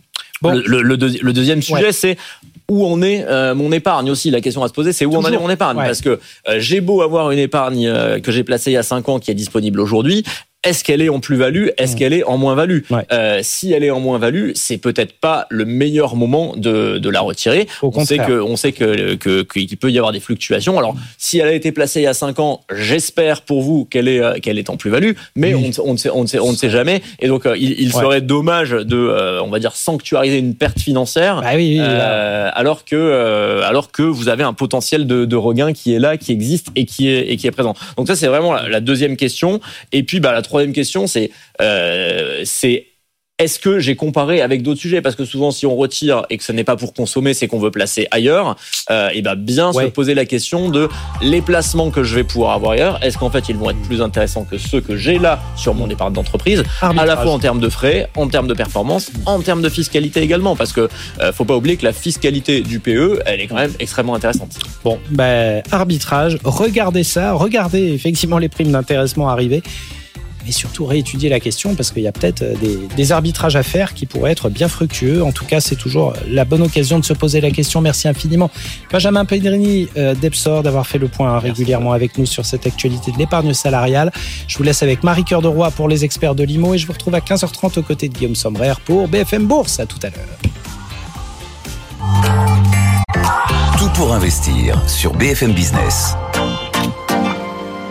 Bon. Le, le, le, deux, le deuxième sujet, ouais. c'est où en est euh, mon épargne aussi. La question à se poser, c'est où Toujours. en est mon épargne. Ouais. Parce que euh, j'ai beau avoir une épargne euh, que j'ai placée il y a cinq ans qui est disponible aujourd'hui. Est-ce qu'elle est en plus-value ? Est-ce mmh. qu'elle est en moins-value ? ouais. euh, Si elle est en moins-value, c'est peut-être pas le meilleur moment de, de la retirer. Au on sait contraire. que, on sait que, que, qu'il peut y avoir des fluctuations. Alors, si elle a été placée il y a cinq ans, j'espère pour vous qu'elle est, qu'elle est en plus-value, mais oui. on, on, ne sait, on, ne sait, on ne sait jamais. Et donc, euh, il, il ouais. serait dommage de, euh, on va dire, sanctuariser une perte financière, bah oui, oui, euh, alors que, euh, alors que vous avez un potentiel de, de regain qui est là, qui existe et qui est, et qui est présent. Donc ça, c'est vraiment la, la deuxième question. Et puis, bah, la troisième question, c'est, euh, c'est est-ce que j'ai comparé avec d'autres sujets ? Parce que souvent, si on retire et que ce n'est pas pour consommer, c'est qu'on veut placer ailleurs. Euh, et ben bien ouais. se poser la question de les placements que je vais pouvoir avoir ailleurs. Est-ce qu'en fait, ils vont être plus intéressants que ceux que j'ai là sur mon épargne d'entreprise, Arbitrage. à la fois en termes de frais, en termes de performance, en termes de fiscalité également. Parce que euh, faut pas oublier que la fiscalité du P E, elle est quand même extrêmement intéressante. Bon, ben arbitrage. Regardez ça. Regardez effectivement les primes d'intéressement arriver. Mais surtout réétudier la question parce qu'il y a peut-être des, des arbitrages à faire qui pourraient être bien fructueux. En tout cas, c'est toujours la bonne occasion de se poser la question. Merci infiniment, Benjamin Pedrini euh, d'Epsor, d'avoir fait le point Merci. régulièrement avec nous sur cette actualité de l'épargne salariale. Je vous laisse avec Marie Cœur de Roy pour les experts de l'I M O et je vous retrouve à quinze heures trente aux côtés de Guillaume Sommerer pour B F M Bourse. À tout à l'heure. Tout pour investir sur B F M Business.